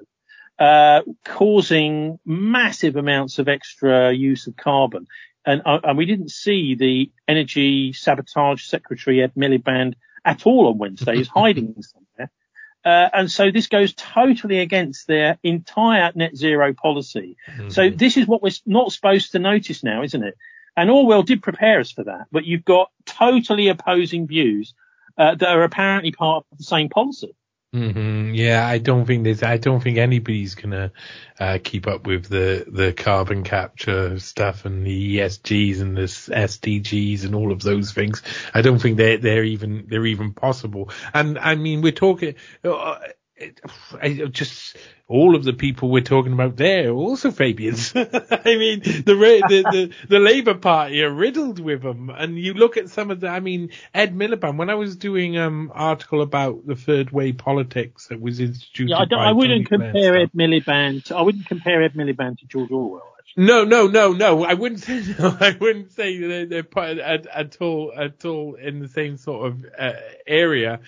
causing massive amounts of extra use of carbon. And we didn't see the Energy Sabotage Secretary Ed Miliband at all on Wednesday. He's hiding somewhere. And so this goes totally against their entire net zero policy. Mm-hmm. So this is what we're not supposed to notice now, isn't it? And Orwell did prepare us for that. But you've got totally opposing views that are apparently part of the same policy. Mm-hmm. Yeah, I don't think anybody's gonna keep up with the carbon capture stuff and the ESGs and the SDGs and all of those things. I don't think they're even possible. And I mean, we're talking all of the people we're talking about there are also Fabians. I mean, the Labour Party are riddled with them. And you look at some of Ed Miliband, when I was doing article about the third way politics that was instituted by I wouldn't Tony compare Blair Ed Miliband. I wouldn't compare Ed Miliband to George Orwell. No. I wouldn't say they're part at all in the same sort of area.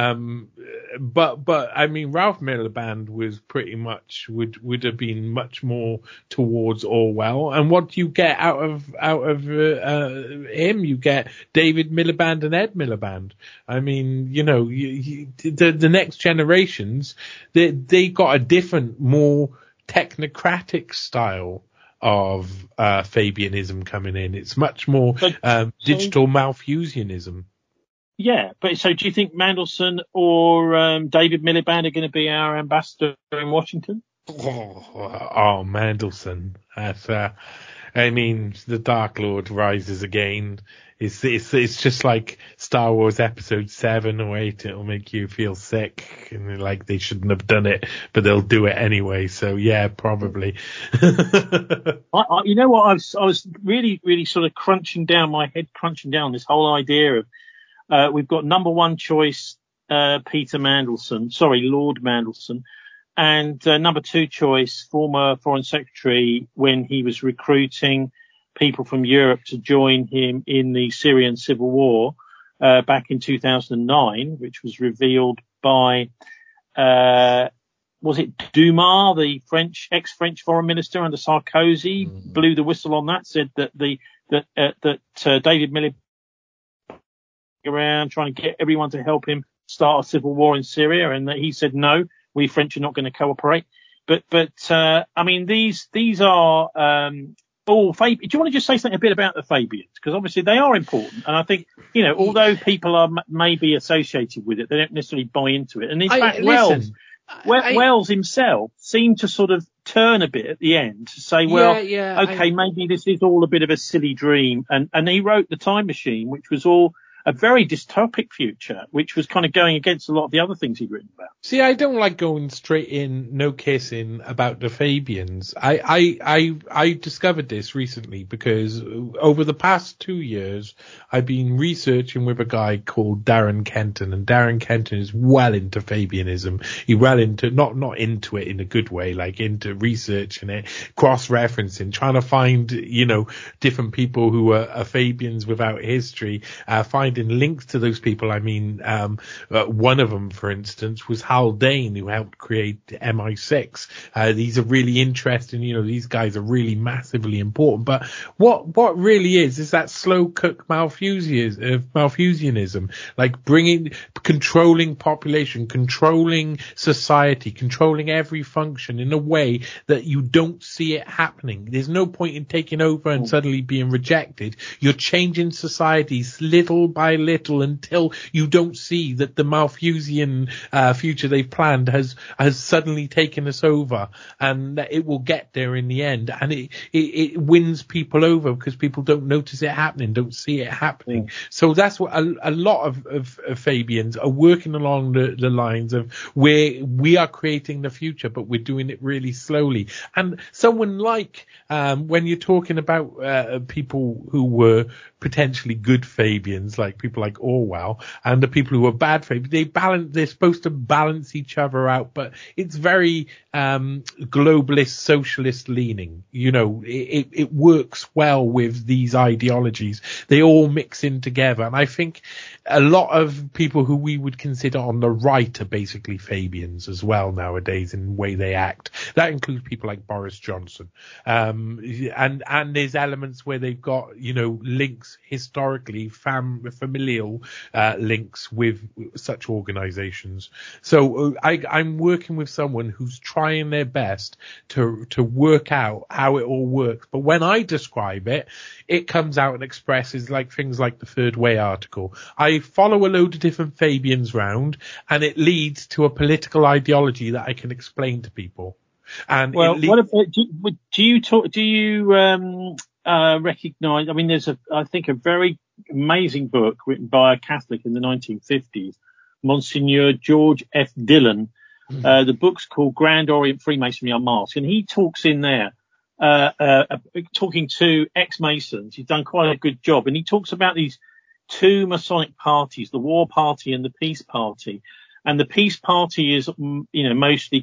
But I mean, Ralph Miliband was pretty much would have been much more towards Orwell. And what do you get out of him? You get David Miliband and Ed Miliband. I mean, the next generations, they got a different, more technocratic style of Fabianism coming in. It's much more digital Malthusianism. Yeah, but so do you think Mandelson or David Miliband are going to be our ambassador in Washington? Oh, Mandelson. That's, the Dark Lord rises again. It's just like Star Wars Episode 7 or 8. It'll make you feel sick and like they shouldn't have done it, but they'll do it anyway. So yeah, probably. You know what? I was really, really sort of crunching down this whole idea of we've got number one choice Lord Mandelson, and number two choice former Foreign Secretary when he was recruiting people from Europe to join him in the Syrian civil war back in 2009, which was revealed by was it Dumas, the ex-French foreign minister under Sarkozy, blew the whistle on that, said that David Miliband around trying to get everyone to help him start a civil war in Syria, and that he said no, we French are not going to cooperate. But these are all Fabians. Do you want to just say something a bit about the Fabians? Because obviously they are important, and I think although people are maybe associated with it, they don't necessarily buy into it. And in fact, Wells himself seemed to sort of turn a bit at the end to say, maybe this is all a bit of a silly dream. And he wrote The Time Machine, which was all a very dystopic future, which was kind of going against a lot of the other things he'd written about. See, I don't like going straight in, no kissing about the Fabians. I discovered this recently because over the past 2 years, I've been researching with a guy called Darren Kenton, and Darren Kenton is well into Fabianism. He's well into, not into it in a good way, like into researching it, cross-referencing, trying to find, different people who are Fabians without history, finding links to those people. One of them, for instance, was Haldane, who helped create MI6. These are really interesting. These guys are really massively important. But what really is that slow cook Malthusianism, like controlling population, controlling society, controlling every function in a way that you don't see it happening. There's no point in taking over and suddenly being rejected. You're changing societies little by little until you don't see that the Malthusian future they've planned has suddenly taken us over, and that it will get there in the end, and it wins people over because people don't notice it happening, don't see it happening. So that's what a lot of Fabians are working along the lines of where we are creating the future, but we're doing it really slowly. And someone like when you're talking about people who were potentially good Fabians, like people like Orwell, and the people who are bad Fabians, they're supposed to balance each other out, but it's very globalist, socialist leaning. It works well with these ideologies. They all mix in together, and I think a lot of people who we would consider on the right are basically Fabians as well nowadays in the way they act. That includes people like Boris Johnson, and there's elements where they've got links historically, familial links with such organizations. So I'm working with someone who's trying their best to work out how it all works. But when I describe it, it comes out and expresses like things like the Third Way article. I follow a load of different Fabians round, and it leads to a political ideology that I can explain to people. And what about, do you recognize? I mean, there's I think a very amazing book written by a Catholic in the 1950s, Monsignor George F. Dillon, The book's called Grand Orient Freemasonry Unmasked, and he talks in there, talking to ex-Masons. He's done quite a good job, and he talks about these two Masonic parties, the War Party and the Peace Party. And the Peace Party is, mostly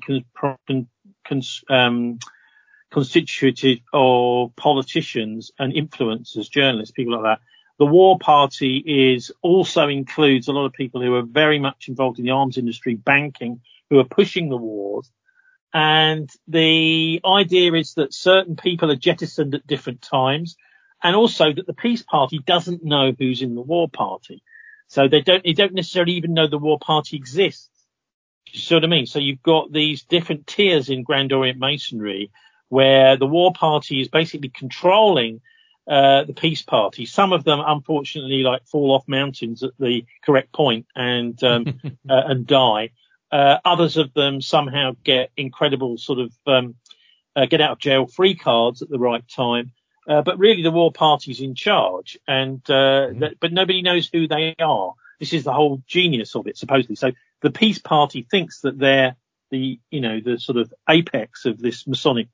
constituted of politicians and influencers, journalists, people like that. The War Party also includes a lot of people who are very much involved in the arms industry, banking, who are pushing the wars. And the idea is that certain people are jettisoned at different times, and also that the Peace Party doesn't know who's in the War Party. So they don't necessarily even know the War Party exists. You see what I mean? So you've got these different tiers in Grand Orient Masonry, where the War Party is basically controlling the Peace Party. Some of them, unfortunately, fall off mountains at the correct point and die. Others of them somehow get incredible sort of get out of jail free cards at the right time. But really, the War Party's in charge, but nobody knows who they are. This is the whole genius of it, supposedly. So the Peace Party thinks that they're the sort of apex of this Masonic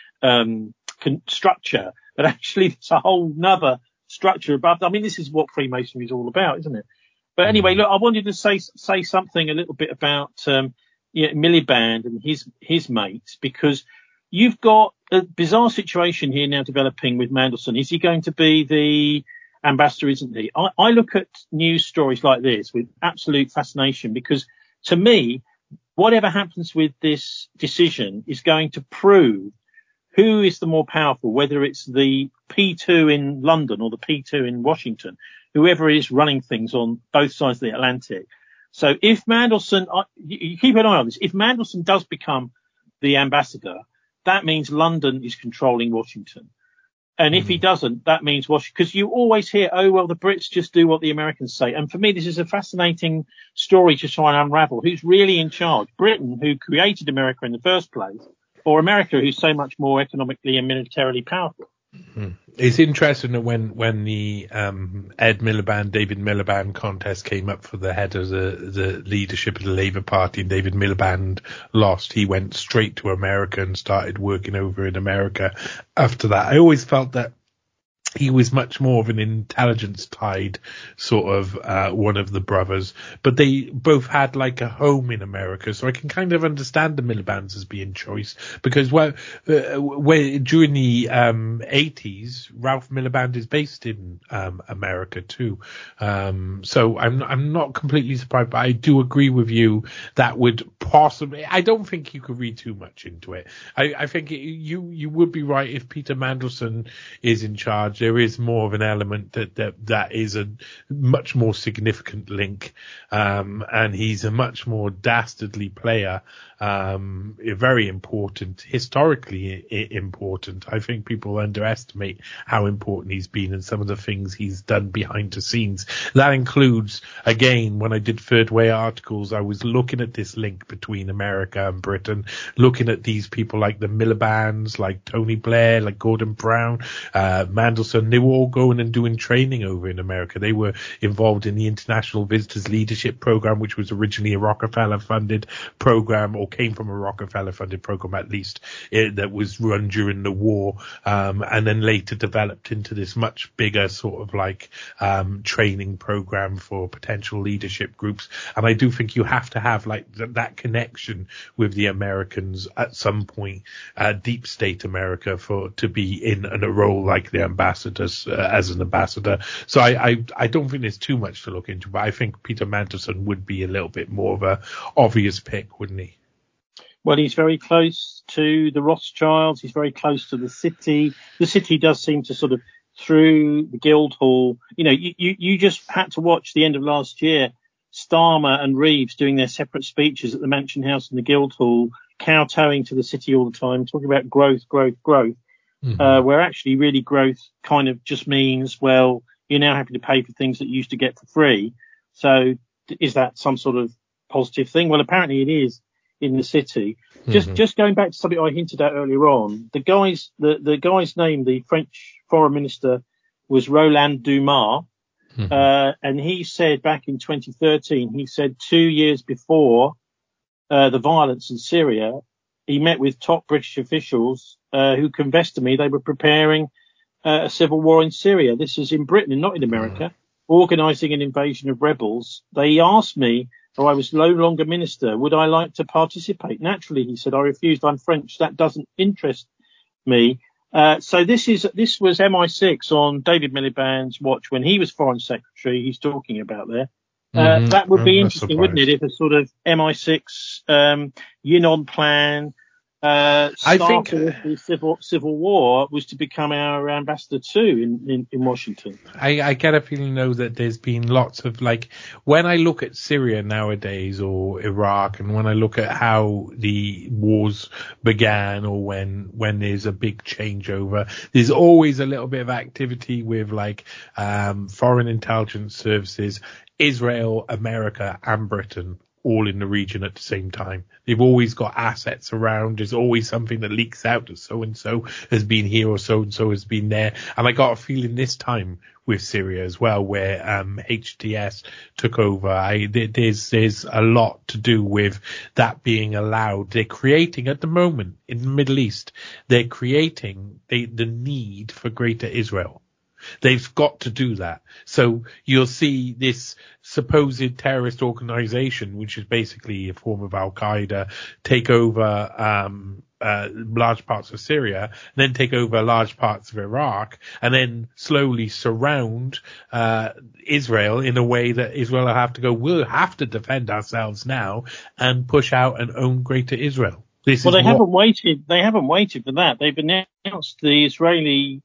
structure, but actually it's a whole nother structure above. I mean, this is what Freemasonry is all about, isn't it? But anyway, look, I wanted to say something a little bit about Miliband and his mates, because you've got a bizarre situation here now developing with Mandelson. Is he going to be the ambassador, isn't he? I look at news stories like this with absolute fascination, because to me, whatever happens with this decision is going to prove who is the more powerful, whether it's the P2 in London or the P2 in Washington, whoever is running things on both sides of the Atlantic. So if Mandelson, you keep an eye on this, if Mandelson does become the ambassador, that means London is controlling Washington. And if he doesn't, that means Washington, because you always hear, oh, well, the Brits just do what the Americans say. And for me, this is a fascinating story to try and unravel. Who's really in charge? Britain, who created America in the first place, or America, who's so much more economically and militarily powerful? It's interesting that when the Ed Miliband, David Miliband contest came up for the head of the leadership of the Labour Party, and David Miliband lost, he went straight to America and started working over in America after that. I always felt that he was much more of an intelligence-tied sort of one of the brothers, but they both had like a home in America, so I can kind of understand the Milibands as being choice, because during the 80s, Ralph Miliband is based in America too. So I'm not completely surprised, but I do agree with you that would possibly. I don't think you could read too much into it. I think you would be right if Peter Mandelson is in charge. There is more of an element that is a much more significant link, and he's a much more dastardly player, very important, historically important. I think people underestimate how important he's been and some of the things he's done behind the scenes. That includes, again, when I did Third Way articles, I was looking at this link between America and Britain, looking at these people like the Milibands, like Tony Blair, like Gordon Brown, Mandelson. They were all going and doing training over in America. They were involved in the International Visitors Leadership Program, which was originally a Rockefeller-funded program, or came from a Rockefeller-funded program at least, that was run during the war, and then later developed into this much bigger sort of like training program for potential leadership groups. And I do think you have to have like that connection with the Americans at some point, deep state America, to be in a role like the ambassador. As an ambassador. So I don't think there's too much to look into, but I think Peter Mandelson would be a little bit more of a obvious pick, wouldn't he? Well, he's very close to the Rothschilds. He's very close to the city. The city does seem to sort of, through the Guildhall, you just had to watch the end of last year, Starmer and Reeves doing their separate speeches at the Mansion House and the Guildhall, kowtowing to the city all the time, talking about growth, growth, growth. Where actually really growth kind of just means, well, you're now having to pay for things that you used to get for free. So is that some sort of positive thing? Well, apparently it is in the city. Just going back to something I hinted at earlier on, the guy's name, the French foreign minister, was Roland Dumas. And he said back in 2013, he said 2 years before the violence in Syria, he met with top British officials who confessed to me they were preparing a civil war in Syria. This is in Britain and not in America, organising an invasion of rebels. They asked me, though I was no longer minister, would I like to participate? Naturally, he said, I refused. I'm French. That doesn't interest me. So this was MI6 on David Miliband's watch when he was Foreign Secretary. He's talking about there. That would be interesting, wouldn't it, if a sort of MI6 Yinon plan I think the civil war was to become our ambassador too in Washington. I get a feeling though that there's been lots of, like, when I look at Syria nowadays or Iraq, and when I look at how the wars began, or when there's a big changeover, there's always a little bit of activity with like foreign intelligence services, Israel, America and Britain, all in the region at the same time. They've always got assets around. There's always something that leaks out that so-and-so has been here or so-and-so has been there. And I got a feeling this time with Syria as well, where HTS took over. There's a lot to do with that being allowed. They're creating, at the moment in the Middle East, they're creating the need for greater Israel. They've got to do that. So you'll see this supposed terrorist organization, which is basically a form of Al-Qaeda, take over large parts of Syria, then take over large parts of Iraq, and then slowly surround Israel in a way that Israel will have to go, we'll have to defend ourselves now and push out and own greater Israel. Haven't waited. They haven't waited for that. They've announced the Israeli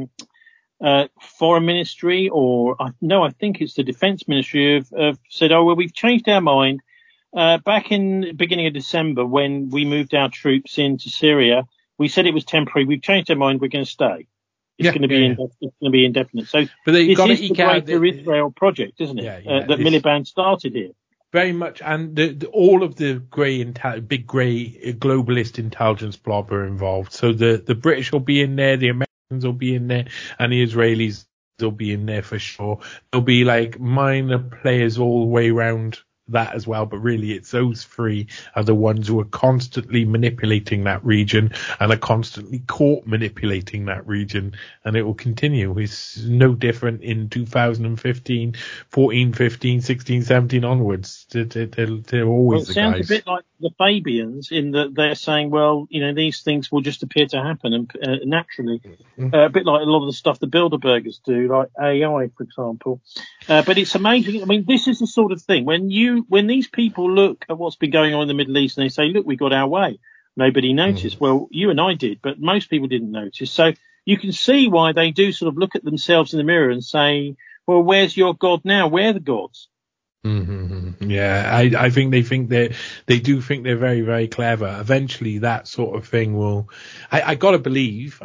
Foreign Ministry, I think it's the Defense Ministry, have said, we've changed our mind. Back in the beginning of December, when we moved our troops into Syria, we said it was temporary. We've changed our mind. We're going to stay. It's going to be indefinite. So but this is the Greater Israel project, isn't it? That Miliband started here. Very much, and all of the big grey globalist intelligence blob are involved. So the British will be in there, the Americans will be in there, and the Israelis will be in there for sure. There'll be like minor players all the way around that as well, but really it's those three are the ones who are constantly manipulating that region and are constantly caught manipulating that region, and it will continue. It's no different in 2015, 14, 15, 16, 17 onwards. They're always the guys. It sounds a bit like the Fabians in that they're saying, these things will just appear to happen and naturally, a bit like a lot of the stuff the Bilderbergers do, like AI, for example. But it's amazing. I mean, this is the sort of thing when these people look at what's been going on in the Middle East and they say, look, we got our way. Nobody noticed. Well, you and I did, but most people didn't notice. So you can see why they do sort of look at themselves in the mirror and say, well, where's your God now? We're the gods. Mm-hmm. Yeah, I think they do think they're very, very clever. Eventually that sort of thing will, I gotta believe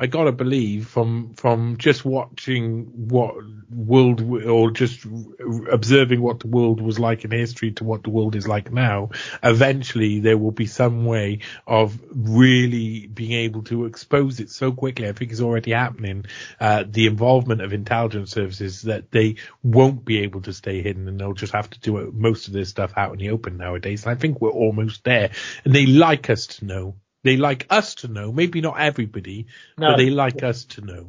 from just watching what world, or just observing what the world was like in history to what the world is like now, eventually there will be some way of really being able to expose it so quickly. I think it's already happening. The involvement of intelligence services, that they won't be able to stay hidden and they'll just have to do most of this stuff out in the open nowadays. And I think we're almost there. And they like us to know. They like us to know. Maybe not everybody, but they like us to know.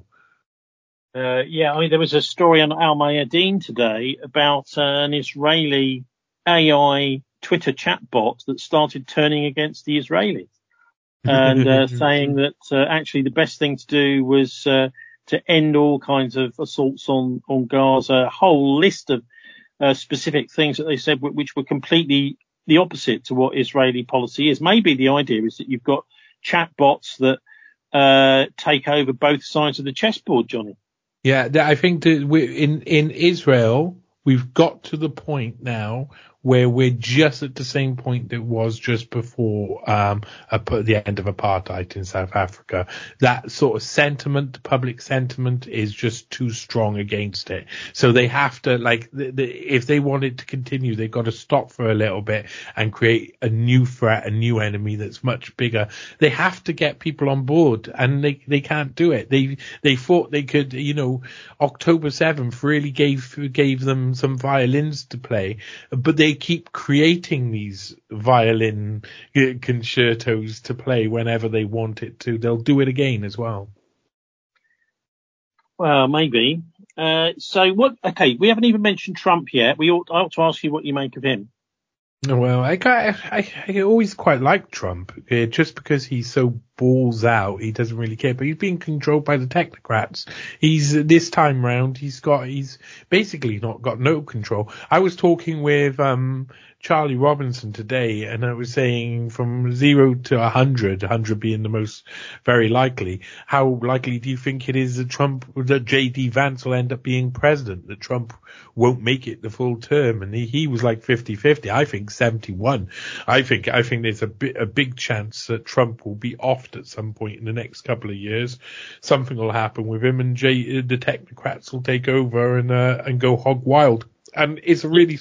There was a story on Al Mayadeen today about an Israeli AI Twitter chatbot that started turning against the Israelis and saying that actually the best thing to do was to end all kinds of assaults on Gaza, a whole list of specific things that they said which were completely the opposite to what Israeli policy is. Maybe the idea is that you've got chatbots that take over both sides of the chessboard, Johnny. Yeah, I think that in Israel, we've got to the point now where we're just at the same point that was just before the end of apartheid in South Africa. That sort of sentiment, public sentiment, is just too strong against it. So they have to, if they want it to continue, they've got to stop for a little bit and create a new threat, a new enemy that's much bigger. They have to get people on board, and they can't do it. They thought they could, October 7th really gave them some violins to play, but they they keep creating these violin concertos to play whenever they want it to, they'll do it again as well. Well, maybe. So what? Okay, we haven't even mentioned Trump yet. I ought to ask you what you make of him. Well, I always quite like Trump, just because he's so balls out. He doesn't really care, but he's being controlled by the technocrats. This time round, he's basically not got no control. I was talking with, Charlie Robinson today, and I was saying from 0 to 100, 100 being the most very likely, how likely do you think it is that J.D. Vance will end up being president, that Trump won't make it the full term? And he was like 50-50. I think 71. I think there's a big chance that Trump will be offed at some point in the next couple of years. Something will happen with him, and the technocrats will take over and go hog wild. And it's a really...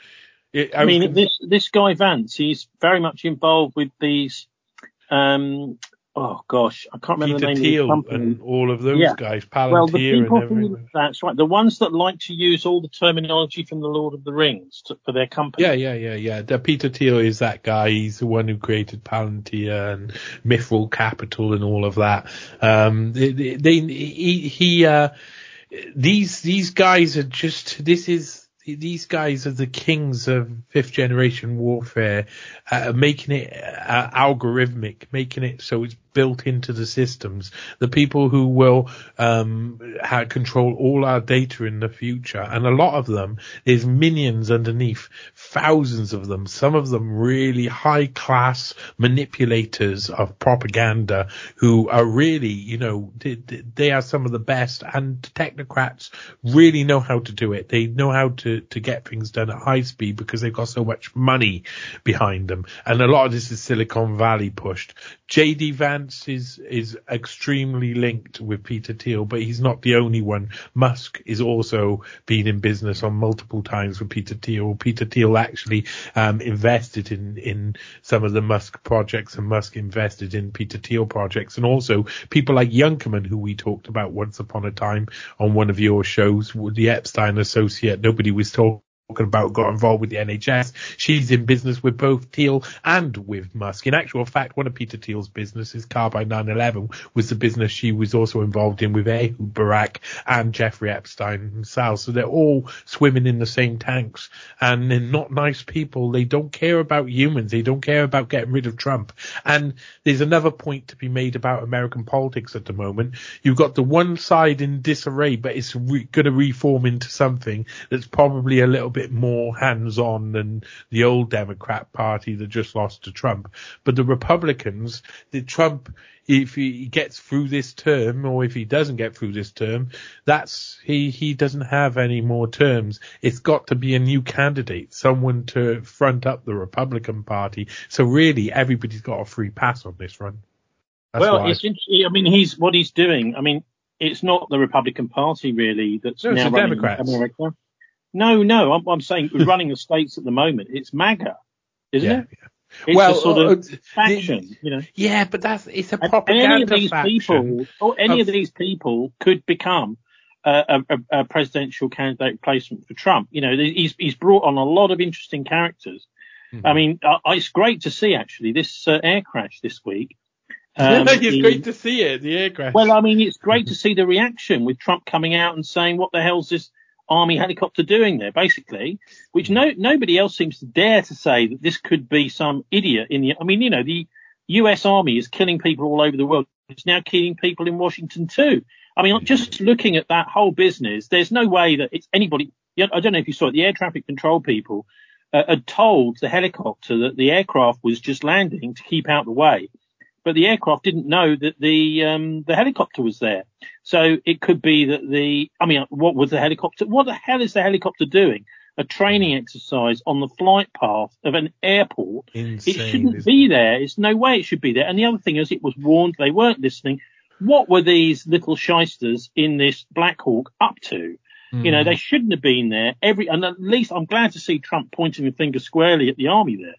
This guy Vance, he's very much involved with these. Oh gosh, I can't remember Peter the name Thiel of the company. and all of those guys, Palantir, well, the people and everything. That's right. The ones that like to use all the terminology from the Lord of the Rings for their company. Yeah. The Peter Thiel is that guy. He's the one who created Palantir and Mithril Capital and all of that. These guys are just. These guys are the kings of fifth generation warfare, making it algorithmic, making it so it's built into the systems. The people who will control all our data in the future, and a lot of them, there's minions underneath, thousands of them. Some of them really high class manipulators of propaganda who are really, they are some of the best. And the technocrats really know how to do it. They know how to get things done at high speed because they've got so much money behind them. And a lot of this is Silicon Valley pushed. J.D. Vance is extremely linked with Peter Thiel, but he's not the only one. Musk is also been in business on multiple times with Peter Thiel. Peter Thiel actually invested in some of the Musk projects, and Musk invested in Peter Thiel projects. And also people like Younkerman, who we talked about once upon a time on one of your shows, the Epstein associate. Nobody was talking about, got involved with the NHS. She's in business with both Thiel and with Musk. In actual fact, one of Peter Thiel's businesses, Carbide 9/11, was the business she was also involved in with Ehud Barak and Jeffrey Epstein himself. So they're all swimming in the same tanks, and they're not nice people. They don't care about humans. They don't care about getting rid of Trump. And there's another point to be made about American politics at the moment. You've got the one side in disarray, but it's going to reform into something that's probably a little bit more hands-on than the old Democrat Party that just lost to Trump. But the Republicans, Trump, if he gets through this term, or if he doesn't get through this term, he doesn't have any more terms. It's got to be a new candidate, someone to front up the Republican Party. So really, everybody's got a free pass on this run. It's interesting. I mean, what he's doing. I mean, it's not the Republican Party really that's now running Democrats. America. No, I'm saying running the states at the moment. It's MAGA, isn't it? Yeah. It's a sort of faction, Yeah, but it's a propaganda faction. Any of these people could become a presidential candidate replacement for Trump. He's brought on a lot of interesting characters. Mm-hmm. I mean, it's great to see actually this air crash this week. It's great to see it, the air crash. Well, I mean, it's great to see the reaction with Trump coming out and saying, "What the hell's this army helicopter doing there?" Basically, which nobody else seems to dare to say that this could be some idiot the US Army is killing people all over the world. It's now killing people in Washington too. I mean, just looking at that whole business, there's no way that it's anybody. I don't know if you saw it. The air traffic control people had told the helicopter that the aircraft was just landing to keep out the way. But the aircraft didn't know that the helicopter was there. So it could be that what was the helicopter? What the hell is the helicopter doing? A training exercise on the flight path of an airport. Insane, it shouldn't be there. There's no way it should be there. And the other thing is, it was warned. They weren't listening. What were these little shysters in this Black Hawk up to? They shouldn't have been there. And at least I'm glad to see Trump pointing the finger squarely at the army there.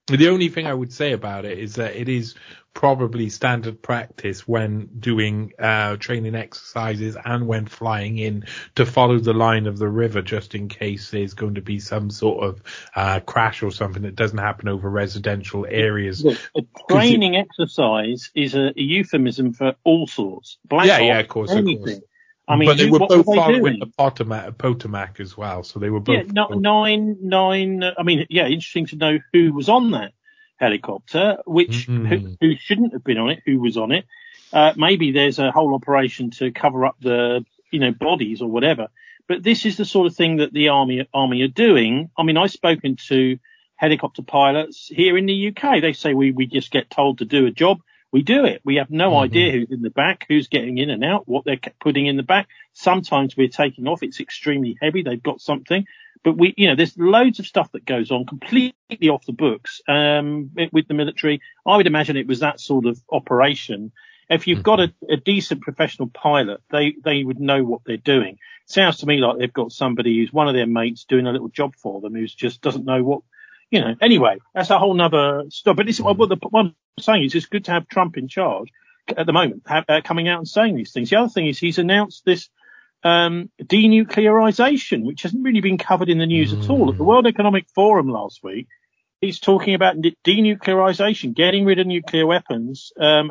The only thing I would say about it is that it is probably standard practice when doing training exercises and when flying in to follow the line of the river just in case there's going to be some sort of crash or something that doesn't happen over residential areas. Look, a training exercise is a euphemism for all sorts. Black yeah, of course, anything. Of course. I mean, but they were both following doing? the Potomac as well, so they were both. Yeah, nine. I mean, yeah, interesting to know who was on that helicopter, which who shouldn't have been on it, who was on it. Maybe there's a whole operation to cover up the bodies or whatever. But this is the sort of thing that the army are doing. I mean, I've spoken to helicopter pilots here in the UK. They say we just get told to do a job. We do it. We have no idea who's in the back, who's getting in and out, what they're putting in the back. Sometimes we're taking off. It's extremely heavy. They've got something. But there's loads of stuff that goes on completely off the books with the military. I would imagine it was that sort of operation. If you've got a decent professional pilot, they would know what they're doing. Sounds to me like they've got somebody who's one of their mates doing a little job for them who's just doesn't know what. Anyway, that's a whole nother stuff. But what I'm saying is it's good to have Trump in charge at the moment, coming out and saying these things. The other thing is he's announced this denuclearization, which hasn't really been covered in the news at all. At the World Economic Forum last week, he's talking about denuclearization, getting rid of nuclear weapons,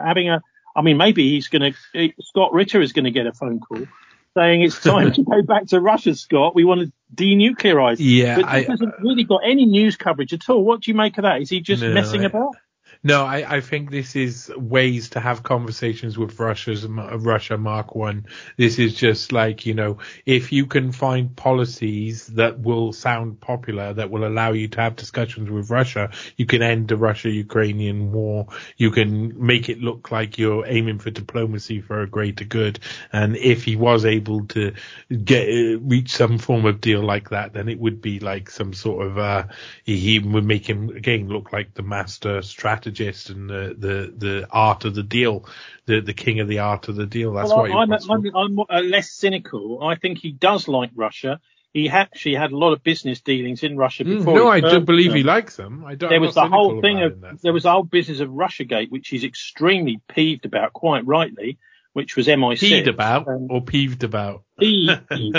maybe Scott Ritter is going to get a phone call saying it's time to go back to Russia, Scott. We want to denuclearize. Yeah, but he hasn't really got any news coverage at all. What do you make of that? Is he just messing about? No, I think this is ways to have conversations with Russia Mark 1. This is just like, if you can find policies that will sound popular, that will allow you to have discussions with Russia, you can end the Russia-Ukrainian war. You can make it look like you're aiming for diplomacy for a greater good. And if he was able to reach some form of deal like that, then it would be like some sort of, he would make him again look like the master strategist and the art of the deal, the king of the art of the deal. That's what I'm less cynical. I think he does like Russia. He actually had a lot of business dealings in Russia before. No, I do believe he likes them. There was the whole business of Russiagate, which he's extremely peeved about, quite rightly, which was MI6. Peeved about or peeved about? Very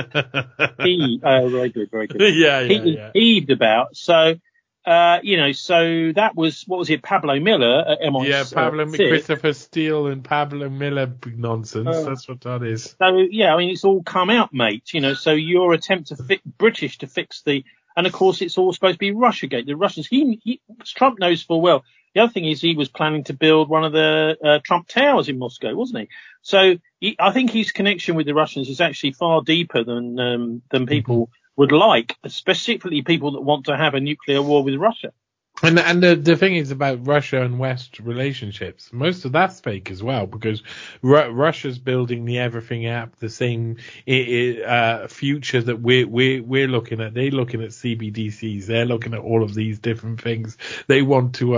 good, very good. Yeah. Peeved about. So, so that was, what was it, Pablo Miller at MI6? Yeah, Christopher Steele and Pablo Miller nonsense. That's what that is. So, yeah, I mean, it's all come out, mate. So your attempt to British to fix and of course it's all supposed to be Russiagate. The Russians, Trump knows full well. The other thing is he was planning to build one of the Trump Towers in Moscow, wasn't he? So I think his connection with the Russians is actually far deeper than people would like, specifically people that want to have a nuclear war with Russia. And the thing is about Russia and West relationships, most of that's fake as well, because Russia's building the everything app, the same future that we're looking at. They're looking at CBDCs. They're looking at all of these different things. They want to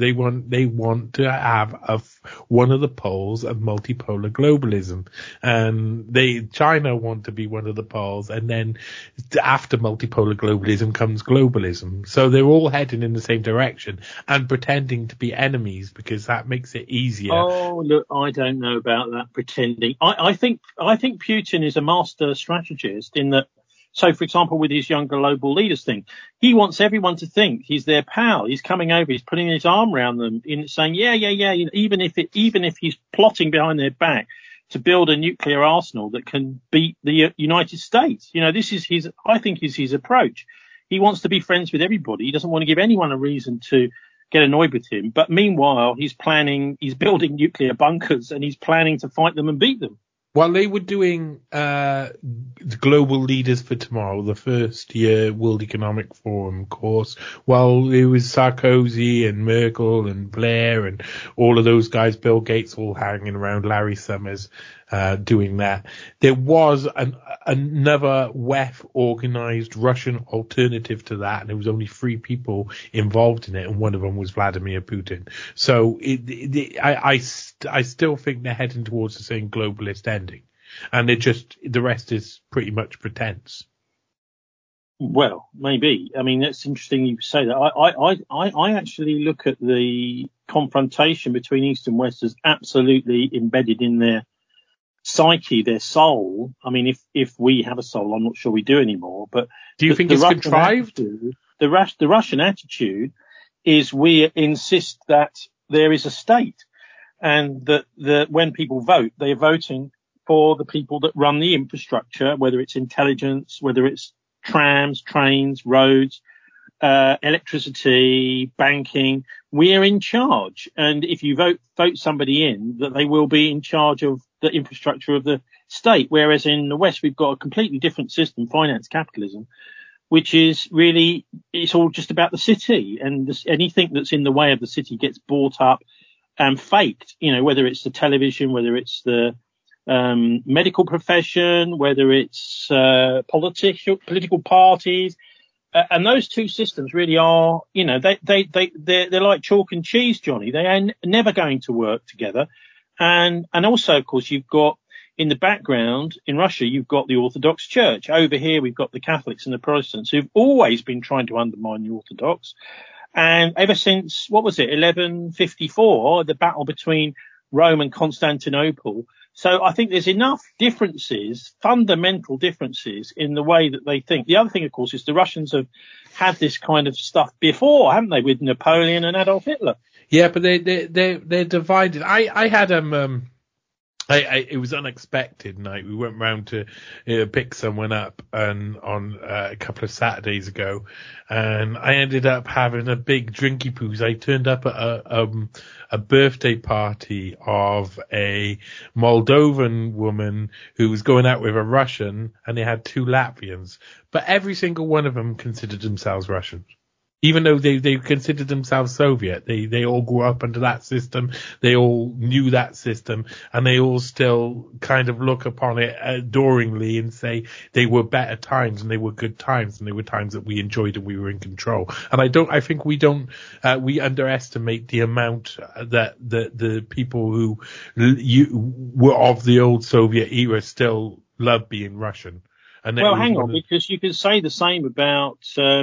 have one of the poles of multipolar globalism, and China want to be one of the poles, and then after multipolar globalism comes globalism. So they're all heading in the same direction and pretending to be enemies because that makes it easier. Oh, look, I don't know about that pretending. I think Putin is a master strategist in that. So, for example, with his young global leaders thing, he wants everyone to think he's their pal. He's coming over, he's putting his arm around them, saying, yeah. Even if he's plotting behind their back to build a nuclear arsenal that can beat the United States. This is his approach. He wants to be friends with everybody. He doesn't want to give anyone a reason to get annoyed with him. But meanwhile, he's building nuclear bunkers and he's planning to fight them and beat them. While they were doing the Global Leaders for Tomorrow, the first year World Economic Forum course, while it was Sarkozy and Merkel and Blair and all of those guys, Bill Gates all hanging around, Larry Summers doing that, there was another WEF organized Russian alternative to that, and there was only 3 people involved in it, and one of them was Vladimir Putin. So I still think they're heading towards the same globalist ending, and the rest is pretty much pretense. Well, maybe. I mean, that's interesting you say that. I actually look at the confrontation between East and West as absolutely embedded in their psyche, their soul. I mean, if we have a soul, I'm not sure we do anymore. But do you think it's contrived? The Russian attitude is we insist that there is a state, and that when people vote, they're voting for the people that run the infrastructure, whether it's intelligence, whether it's trams, trains, roads, electricity, banking. We're in charge. And if you vote somebody in, that they will be in charge of the infrastructure of the state. Whereas in the West, we've got a completely different system, finance capitalism, which is really, it's all just about the city, and anything that's in the way of the city gets bought up and faked, whether it's the television, whether it's the medical profession, whether it's political parties, and those two systems really are, they're like chalk and cheese, Johnny. They are never going to work together. And also, of course, you've got in the background in Russia, you've got the Orthodox Church. Over here, we've got the Catholics and the Protestants who've always been trying to undermine the Orthodox. And ever since, 1154, the battle between Rome and Constantinople. So I think there's enough differences, fundamental differences in the way that they think. The other thing, of course, is the Russians have had this kind of stuff before, haven't they, with Napoleon and Adolf Hitler? Yeah, but they're divided. I had it was unexpected night. We went round to pick someone up and on a couple of Saturdays ago, and I ended up having a big drinky poos. I turned up at a birthday party of a Moldovan woman who was going out with a Russian, and they had two Latvians, but every single one of them considered themselves Russians. Even though they considered themselves Soviet, they all grew up under that system. They all knew that system, and they all still kind of look upon it adoringly and say they were better times and they were good times and they were times that we enjoyed and we were in control. And I think we underestimate the amount that the people who were of the old Soviet era still love being Russian. And well, hang on, because you can say the same about,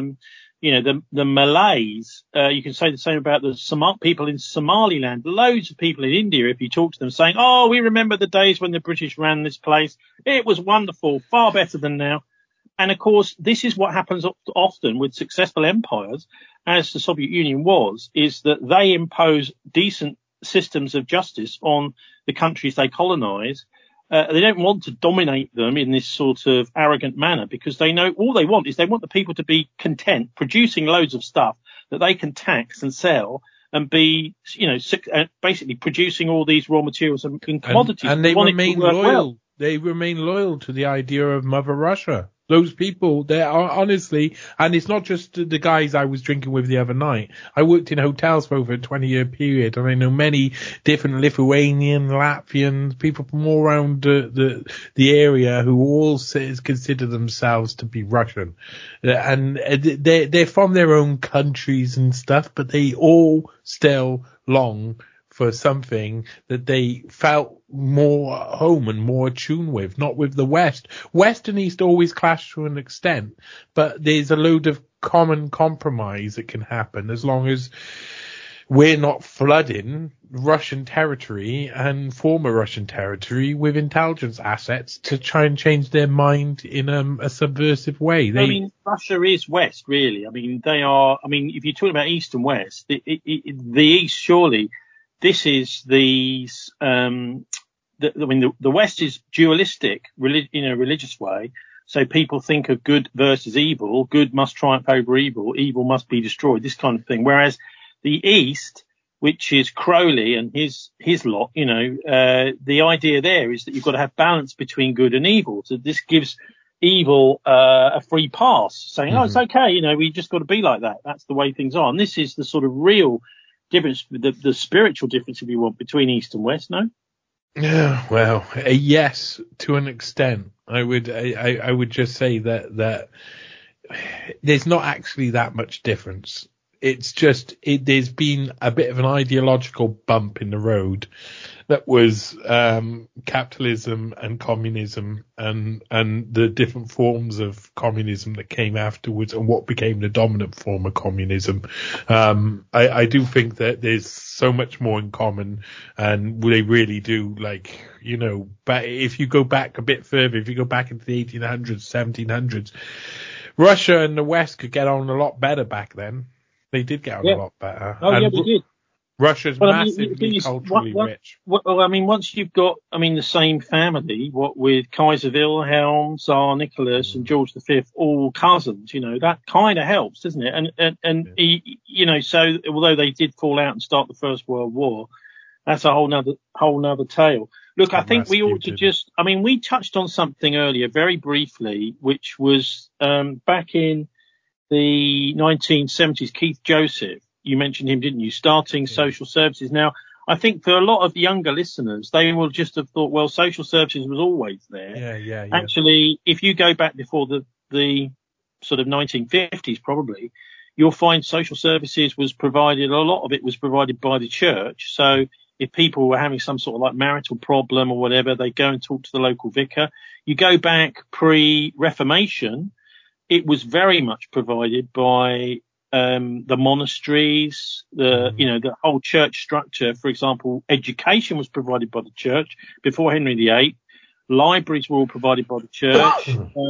the Malays. You can say the same about the people in Somaliland. Loads of people in India, if you talk to them, saying, "Oh, we remember the days when the British ran this place. It was wonderful, far better than now." And of course, this is what happens often with successful empires, as the Soviet Union was, is that they impose decent systems of justice on the countries they colonize. They don't want to dominate them in this sort of arrogant manner, because they know all they want is they want the people to be content producing loads of stuff that they can tax and sell and be, basically producing all these raw materials and commodities. And they remain loyal. Well. They remain loyal to the idea of Mother Russia. Those people, they are honestly, and it's not just the guys I was drinking with the other night. I worked in hotels for over a 20-year period, and I know many different Lithuanian, Latvian, people from all around the area who all consider themselves to be Russian. And they're from their own countries and stuff, but they all still long for something that they felt more at home and more attuned with, not with the West. West and East always clash to an extent, but there's a load of common compromise that can happen as long as we're not flooding Russian territory and former Russian territory with intelligence assets to try and change their mind in a subversive way. Russia is West, really. They are. If you're talking about East and West, the East surely. This is the West is dualistic, in a religious way. So people think of good versus evil. Good must triumph over evil. Evil must be destroyed. This kind of thing. Whereas the East, which is Crowley and his lot, the idea there is that you've got to have balance between good and evil. So this gives evil a free pass, saying, "Oh, it's okay. We just got to be like that. That's the way things are." And this is the sort of real difference, the spiritual difference, if you want, between East and West, no? Yeah, well, yes, to an extent. I would just say that there's not actually that much difference. It's just there's been a bit of an ideological bump in the road, that was capitalism and communism and the different forms of communism that came afterwards and what became the dominant form of communism. I do think that there's so much more in common, and they really do, like, you know, but if you go back a bit further, if you go back into the 1800s, 1700s, Russia and the West could get on a lot better back then. They did get on a lot better. Oh, yeah, they did. Russia's massively culturally rich. Well, I mean, once you've got, I mean, the same family, what with Kaiser Wilhelm, Tsar Nicholas, and George V, all cousins, you know, that kind of helps, doesn't it? And you know, so although they did fall out and start the First World War, that's a whole nother tale. Look, I think we ought to just, I mean, we touched on something earlier very briefly, which was back in the 1970s, Keith Joseph. You mentioned him, didn't you? Starting social services. Now, I think for a lot of younger listeners, they will just have thought, well, social services was always there. Yeah. Actually, if you go back before the sort of 1950s, probably, you'll find social services was provided, a lot of it was provided by the church. So if people were having some sort of like marital problem or whatever, they go and talk to the local vicar. You go back pre-Reformation, it was very much provided by the monasteries, the whole church structure. For example, education was provided by the church before Henry VIII. Libraries were all provided by the church.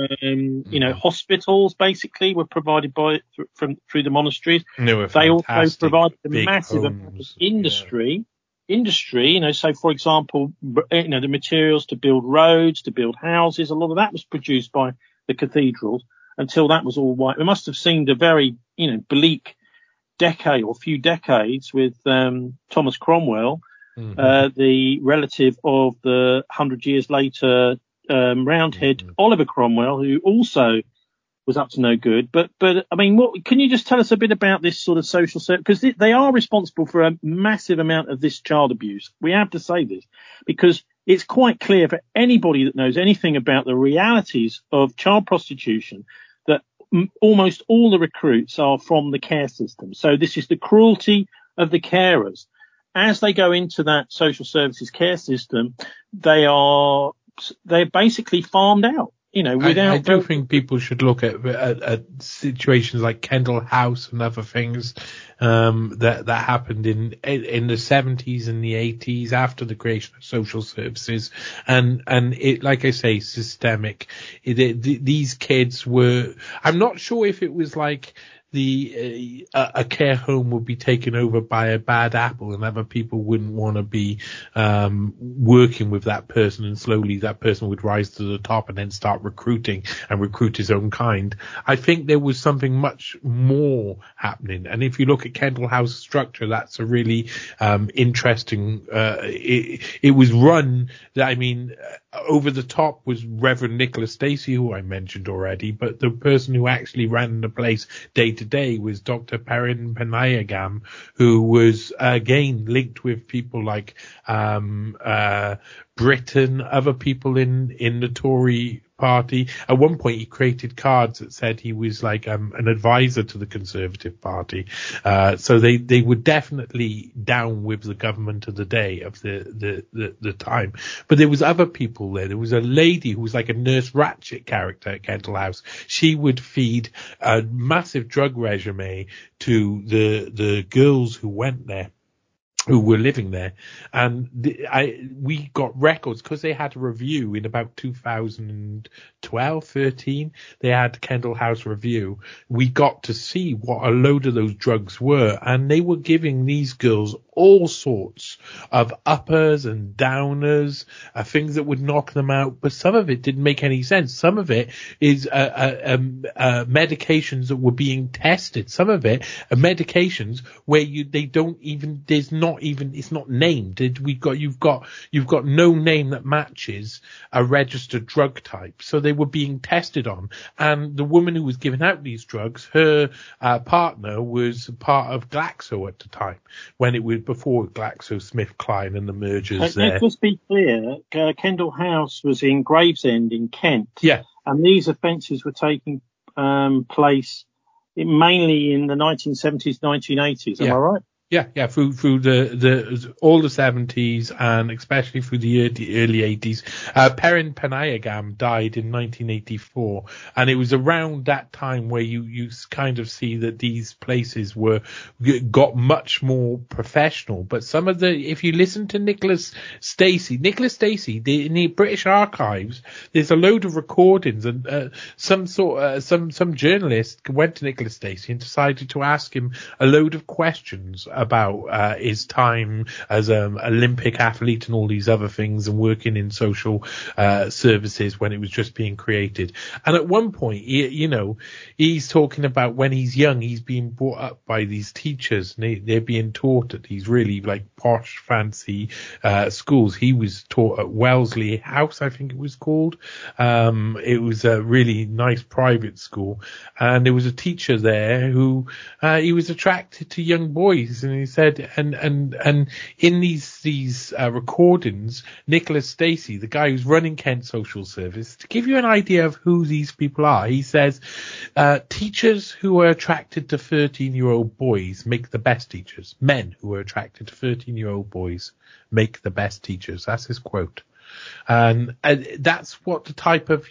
Hospitals basically were provided through the monasteries. They also provided a massive amount of industry. You know, so for example, you know, the materials to build roads, to build houses, a lot of that was produced by the cathedrals. Until that was all white. It must have seemed a very, you know, bleak decade or few decades with Thomas Cromwell, the relative of the 100 years later Roundhead Oliver Cromwell, who also was up to no good. But I mean, what can you just tell us a bit about this sort of social service? Because they are responsible for a massive amount of this child abuse. We have to say this because it's quite clear for anybody that knows anything about the realities of child prostitution that almost all the recruits are from the care system. So this is the cruelty of the carers. As they go into that social services care system, they're basically farmed out. You know, I do think people should look at situations like Kendall House and other things that happened in the 70s and the 80s after the creation of social services, and it, like I say, systemic. These kids were. I'm not sure if it was like a care home would be taken over by a bad apple and other people wouldn't want to be working with that person, and slowly that person would rise to the top and then start recruiting and recruit his own kind. I think there was something much more happening. And if you look at Kendall House structure, that's a really interesting, it was run, I mean, over the top was Reverend Nicholas Stacey, who I mentioned already, but the person who actually ran the place day to day was Dr. Perrin Panayagam, who was again linked with people like Britain, other people in the Tory party. At one point he created cards that said he was like an advisor to the Conservative Party. So they were definitely down with the government of the day, of the time. But there was other people there. There was a lady who was like a Nurse Ratched character at Kendall House. She would feed a massive drug regimen to the girls who went there, who were living there. And we got records because they had a review in about 2012, 13. They had Kendall House Review. We got to see what a load of those drugs were. And they were giving these girls all sorts of uppers and downers, things that would knock them out. But some of it didn't make any sense. Some of it is medications that were being tested. Some of it are medications where it's not named. You've got no name that matches a registered drug type. So they were being tested on. And the woman who was giving out these drugs, her partner was part of Glaxo at the time, when it was before GlaxoSmithKline and the mergers there. Let's be clear, Kendall House was in Gravesend in Kent. Yeah. And these offences were taking place mainly in the 1970s, 1980s. Am I right? Yeah, through the all the 70s and especially through the early 80s. Perrin Panayagam died in 1984, and it was around that time where you kind of see that these places got much more professional. But some of if you listen to Nicholas Stacey, in the British Archives, there's a load of recordings, and some journalist went to Nicholas Stacey and decided to ask him a load of questions about his time as an Olympic athlete and all these other things, and working in social services when it was just being created. And at one point, he's talking about when he's young, he's being brought up by these teachers, and they're being taught at these really like posh, fancy schools. He was taught at Wellesley House, I think it was called. It was a really nice private school, and there was a teacher there who he was attracted to young boys, and he said, and in these recordings, Nicholas Stacey, the guy who's running Kent Social Service, to give you an idea of who these people are, he says, teachers who are attracted to 13-year-old boys make the best teachers. Men who are attracted to 13-year-old boys make the best teachers. That's his quote. And that's what the type of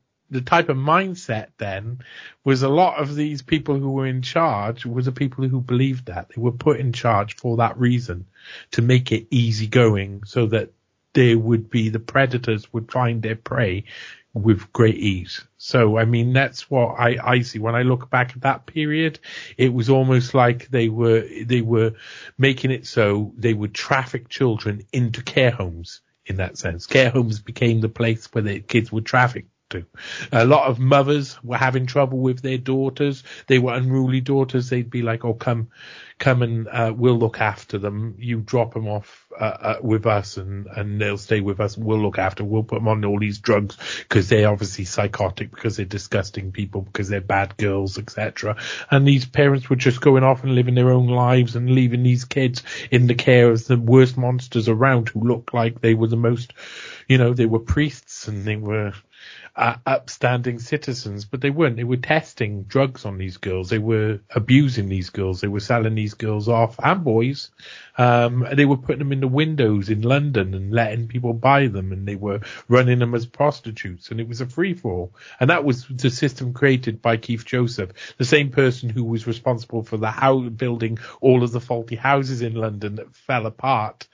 mindset then was. A lot of these people who were in charge was the people who believed that. They were put in charge for that reason, to make it easygoing, so that the predators would find their prey with great ease. So, I mean, that's what I see when I look back at that period. It was almost like they were making it so they would traffic children into care homes. In that sense, care homes became the place where the kids were trafficked to. A lot of mothers were having trouble with their daughters. They were unruly daughters. They'd be like, "Oh, come and we'll look after them. You drop them off with us, and they'll stay with us. We'll look after. We'll put them on all these drugs because they're obviously psychotic, because they're disgusting people, because they're bad girls, etc." And these parents were just going off and living their own lives and leaving these kids in the care of the worst monsters around, who looked like they were the most, they were priests and they were upstanding citizens, but they weren't. They were testing drugs on these girls. They were abusing these girls. They were selling these girls off, and boys. They were putting them in the windows in London and letting people buy them, and they were running them as prostitutes, and it was a free-for-all. And that was the system created by Keith Joseph, the same person who was responsible for building all of the faulty houses in London that fell apart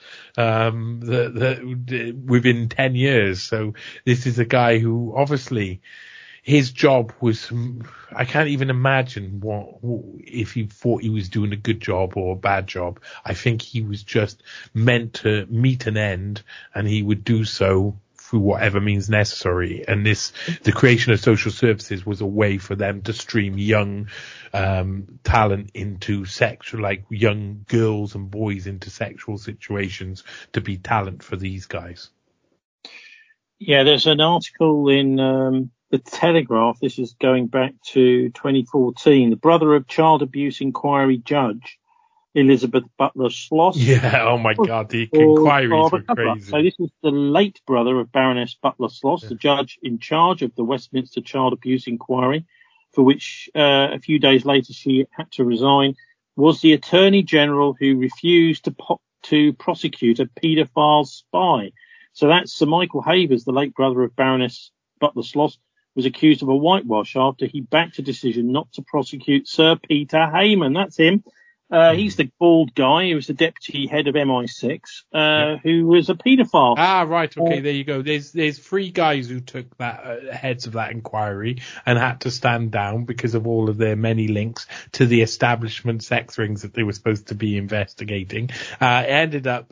within 10 years. So this is a guy who obviously his job was, I can't even imagine if he thought he was doing a good job or a bad job. I think he was just meant to meet an end, and he would do so through whatever means necessary. And the creation of social services was a way for them to stream young talent into like young girls and boys into sexual situations to be talent for these guys. Yeah, there's an article in the Telegraph. This is going back to 2014. The brother of child abuse inquiry judge Elizabeth Butler Schloss. Yeah, oh my God, the inquiries were crazy. So this is the late brother of Baroness Butler Schloss, the judge in charge of the Westminster Child Abuse Inquiry, for which a few days later she had to resign, was the Attorney General who refused to prosecute a paedophile spy. So that's Sir Michael Havers, the late brother of Baroness Butler Schloss, was accused of a whitewash after he backed a decision not to prosecute Sir Peter Heyman. That's him. He's the bald guy who was the deputy head of MI6, who was a paedophile. Ah, right. Okay, there you go. There's three guys who took that heads of that inquiry and had to stand down because of all of their many links to the establishment sex rings that they were supposed to be investigating. It ended up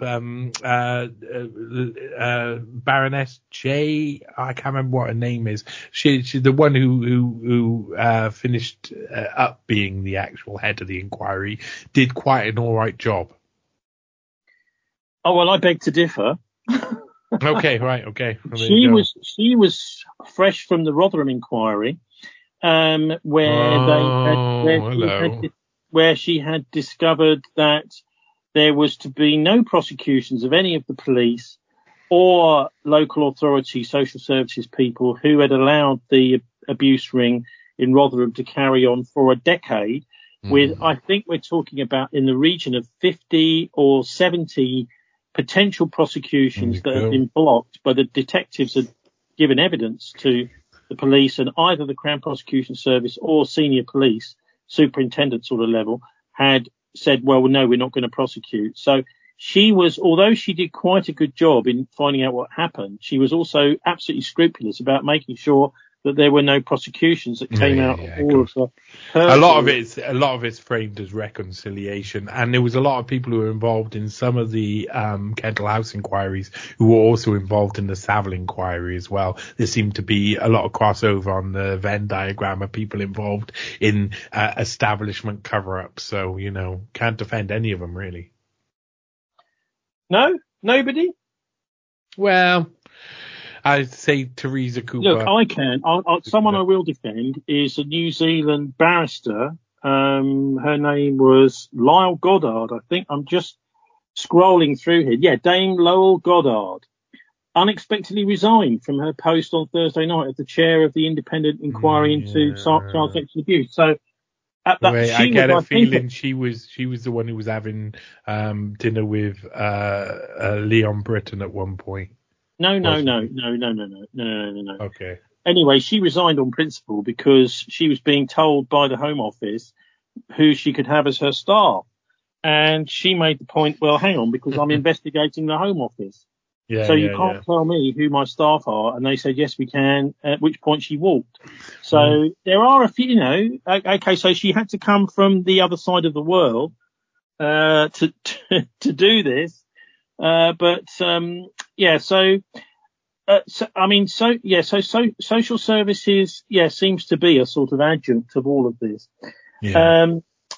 Baroness J. I can't remember what her name is. She's the one who finished up being the actual head of the inquiry. Did quite an all right job. Oh, well, I beg to differ. Okay, right, okay. Well, she was fresh from the Rotherham inquiry, where she had discovered that there was to be no prosecutions of any of the police or local authority social services people who had allowed the abuse ring in Rotherham to carry on for a decade. with, I think we're talking about in the region of 50 or 70 potential prosecutions that have been blocked, but the detectives had given evidence to the police, and either the Crown Prosecution Service or senior police, superintendent sort of level, had said, well, no, we're not going to prosecute. So she was, although she did quite a good job in finding out what happened, she was also absolutely scrupulous about making sure that there were no prosecutions that came out of all of the. A lot of it's framed as reconciliation, and there was a lot of people who were involved in some of the Kendal House inquiries who were also involved in the Savile inquiry as well. There seemed to be a lot of crossover on the Venn diagram of people involved in establishment cover-ups. So, can't defend any of them really. No, nobody. Well, I'd say Teresa Cooper. Look, I can. Someone I will defend is a New Zealand barrister. Her name was Lyle Goddard. I think I'm just scrolling through here. Yeah, Dame Lowell Goddard unexpectedly resigned from her post on Thursday night as the chair of the independent inquiry into child sexual abuse. So I get a feeling she was the one who was having dinner with Leon Britton at one point. No. Okay. Anyway, she resigned on principle because she was being told by the Home Office who she could have as her staff. And she made the point, well, hang on, because I'm investigating the Home Office. So you can't tell me who my staff are. And they said, yes, we can, at which point she walked. So there are a few, okay, so she had to come from the other side of the world to do this. Social services, seems to be a sort of adjunct of all of this. Yeah.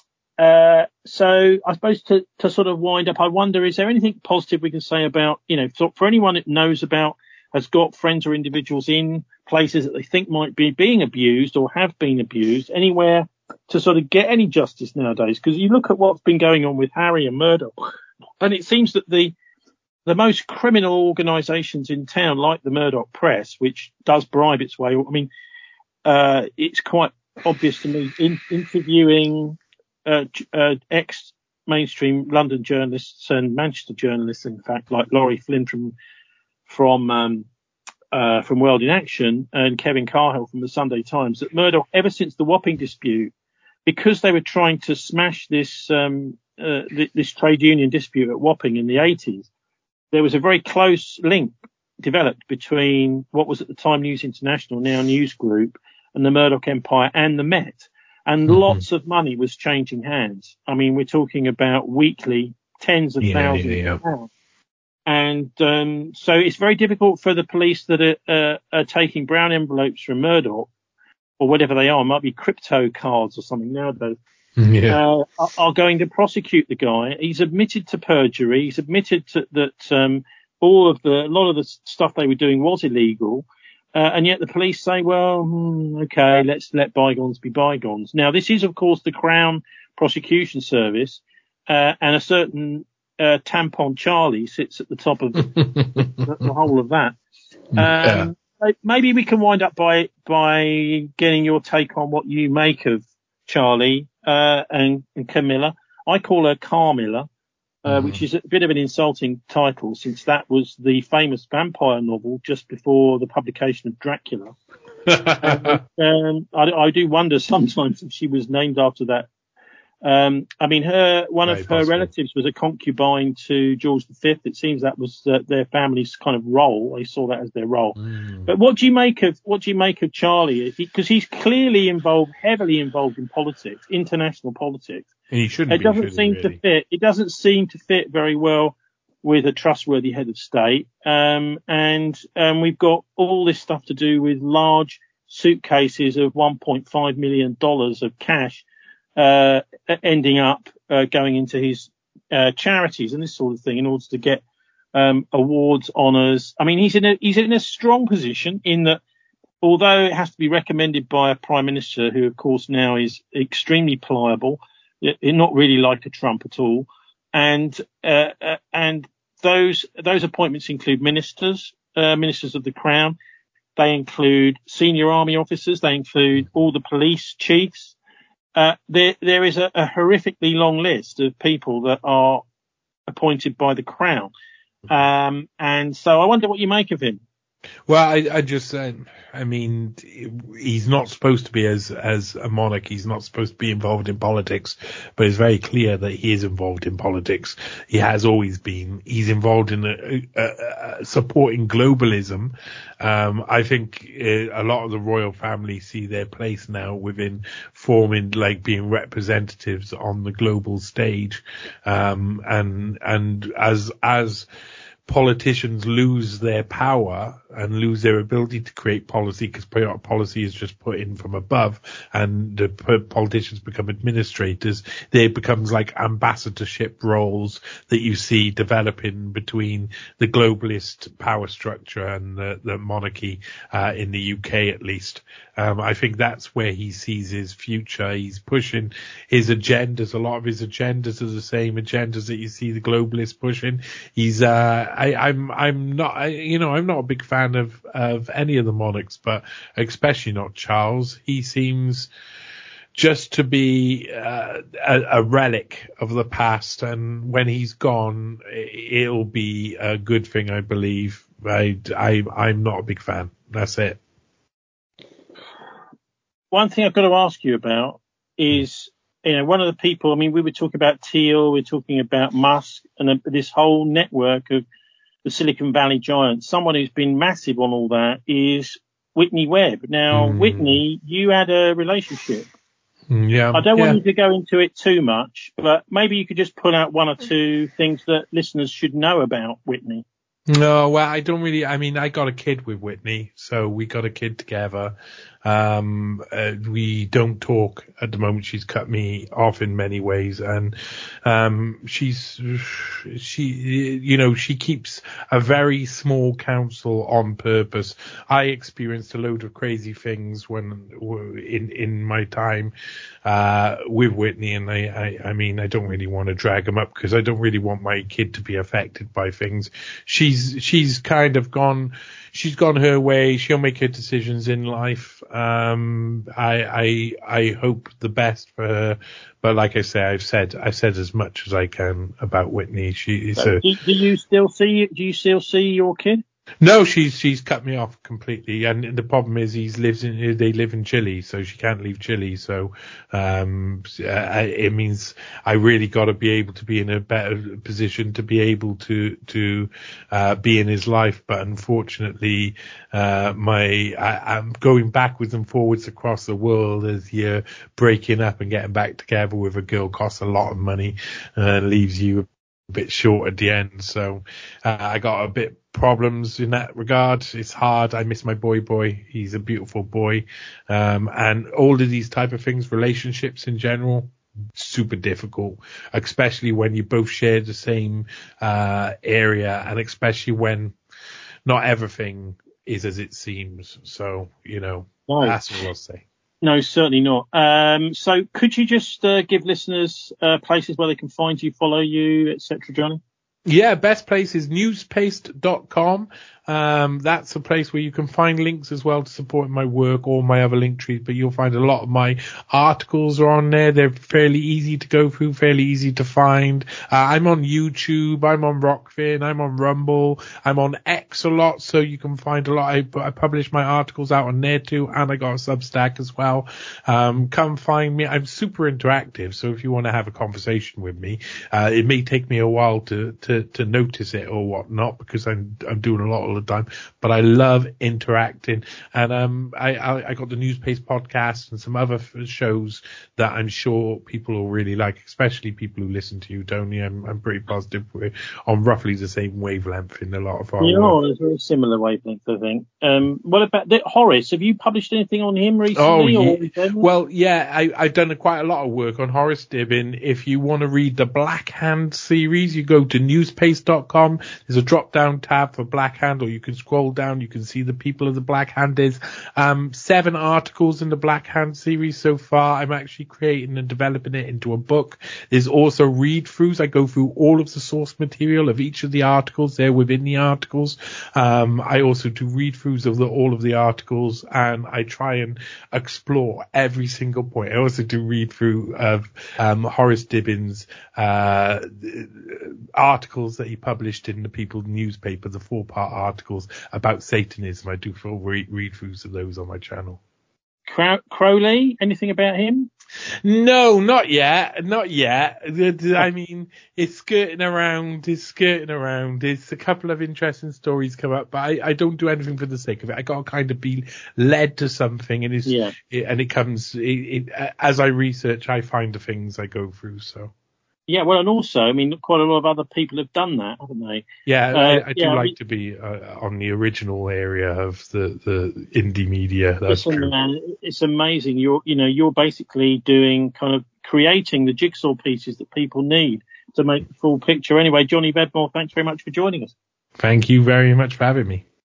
So I suppose to sort of wind up, I wonder, is there anything positive we can say about, for anyone that knows about, has got friends or individuals in places that they think might be being abused or have been abused, anywhere to sort of get any justice nowadays? Because you look at what's been going on with Harry and Murdoch, and it seems that the most criminal organisations in town, like the Murdoch Press, which does bribe its way, it's quite obvious to me, interviewing ex-mainstream London journalists and Manchester journalists, in fact, like Laurie Flynn from World in Action and Kevin Carhill from the Sunday Times, that Murdoch, ever since the Wapping dispute, because they were trying to smash this this trade union dispute at Wapping in the 80s, there was a very close link developed between what was at the time News International, now News Group, and the Murdoch Empire and the Met. And lots of money was changing hands. I mean, we're talking about weekly tens of thousands of pounds. And so it's very difficult for the police that are taking brown envelopes from Murdoch, or whatever they are, might be crypto cards or something nowadays, are going to prosecute the guy. He's admitted to perjury. He's admitted that a lot of the stuff they were doing was illegal. And yet the police say, well, okay, let's let bygones be bygones. Now, this is, of course, the Crown Prosecution Service, and a certain Tampon Charlie sits at the top of the whole of that. Maybe we can wind up by getting your take on what you make of Charlie and Camilla. I call her Carmilla, which is a bit of an insulting title, since that was the famous vampire novel just before the publication of Dracula. I do wonder sometimes if she was named after that. I mean, one of her relatives was a concubine to George V. It seems that was their family's kind of role. They saw that as their role. But what do you make of Charlie? Because he's clearly heavily involved in politics, international politics. And he shouldn't. It doesn't seem to fit. It doesn't seem to fit very well with a trustworthy head of state. And we've got all this stuff to do with large suitcases of $1.5 million of cash ending up going into his charities and this sort of thing in order to get awards, honours. I mean, he's in a strong position in that, although it has to be recommended by a prime minister who, of course, now is extremely pliable, not really like a Trump at all, and those appointments include ministers of the Crown. They include senior army officers. They include all the police chiefs. there is a horrifically long list of people that are appointed by the Crown. And so I wonder what you make of him. Well, I just, I mean, he's not supposed to be as a monarch. He's not supposed to be involved in politics, but it's very clear that he is involved in politics. He has always been. He's involved in supporting globalism. I think a lot of the royal family see their place now within forming, like being representatives on the global stage. And as politicians lose their power and lose their ability to create policy, because policy is just put in from above, and the politicians become administrators, there becomes like ambassadorship roles that you see developing between the globalist power structure and the monarchy in the UK, at least. I think that's where he sees his future. He's pushing his agendas. A lot of his agendas are the same agendas that you see the globalists pushing. He's I'm not a big fan of any of the monarchs, but especially not Charles. He seems just to be a relic of the past, and when he's gone, it'll be a good thing, I believe. I'm not a big fan. That's it. One thing I've got to ask you about is, one of the people, I mean, we were talking about Thiel, we're talking about Musk, and this whole network of the Silicon Valley giants. Someone who's been massive on all that is Whitney Webb. Now, Whitney, you had a relationship. Yeah. I don't want you to go into it too much, but maybe you could just pull out one or two things that listeners should know about Whitney. No, well, I don't really, I mean, I got a kid with Whitney, so we got a kid together. We don't talk at the moment. She's cut me off in many ways, and she keeps a very small council on purpose. I experienced a load of crazy things in my time with Whitney, and I mean, I don't really want to drag them up because I don't really want my kid to be affected by things. She's kind of gone. She's gone her way. She'll make her decisions in life. I hope the best for her, but like I say, I've said as much as I can about Whitney. Do you still see your kid? No, she's cut me off completely, and the problem is they live in Chile, so she can't leave Chile. So it means I really got to be able to be in a better position to be able to be in his life. But unfortunately, I'm going backwards and forwards across the world as you're breaking up and getting back together with a girl costs a lot of money, leaves you a bit short at the end. So I got a bit problems in that regard. It's hard. I miss my boy. He's a beautiful boy. And all of these type of things, relationships in general, super difficult, especially when you both share the same area, and especially when not everything is as it seems. So, that's what I'll say. No, certainly not. So could you just give listeners places where they can find you, follow you, etc., Johnny? Yeah, best place is newspaste.com. That's a place where you can find links as well to support my work or my other link trees, but you'll find a lot of my articles are on there. They're fairly easy to go through, fairly easy to find. I'm on YouTube, I'm on Rockfin, I'm on Rumble, I'm on X a lot, so you can find a lot. I publish my articles out on there too, and I got a Substack as well. Come find me. I'm super interactive, so if you want to have a conversation with me, it may take me a while to notice it or whatnot, because I'm doing a lot all the time, but I love interacting. And I got the Newspace podcast and some other shows that I'm sure people will really like, especially people who listen to you, Tony. I'm pretty positive we're on roughly the same wavelength in a lot of our work. There's a very similar wavelength, I think. What about Horace? Have you published anything on him recently? I've done quite a lot of work on Horace Dibben. If you want to read the Black Hand series, you go to newspace.com. There's a drop down tab for Black Hand or you can scroll down. You can see the people of the Black Hand. There's 7 articles in the Black Hand series so far. I'm actually creating and developing it into a book. There's also read-throughs. I go through all of the source material of each of the articles there within the articles. I also do read-throughs of all of the articles, and I try and explore every single point. I also do read-through of Horace Dibbins' articles that he published in the People newspaper, the 4-part articles about Satanism. I do full read-throughs of those on my channel. Crowley, anything about him? No, not yet. Not yet. I mean, it's skirting around. There's a couple of interesting stories come up, but I don't do anything for the sake of it. I got to kind of be led to something, and it comes as I research, I find the things I go through. So. Yeah, well, and also, I mean, quite a lot of other people have done that, haven't they? Yeah, I do like to be on the original area of the indie media. That's true. It's amazing. You're basically doing kind of creating the jigsaw pieces that people need to make the full picture. Anyway, Johnny Bedmore, thanks very much for joining us. Thank you very much for having me.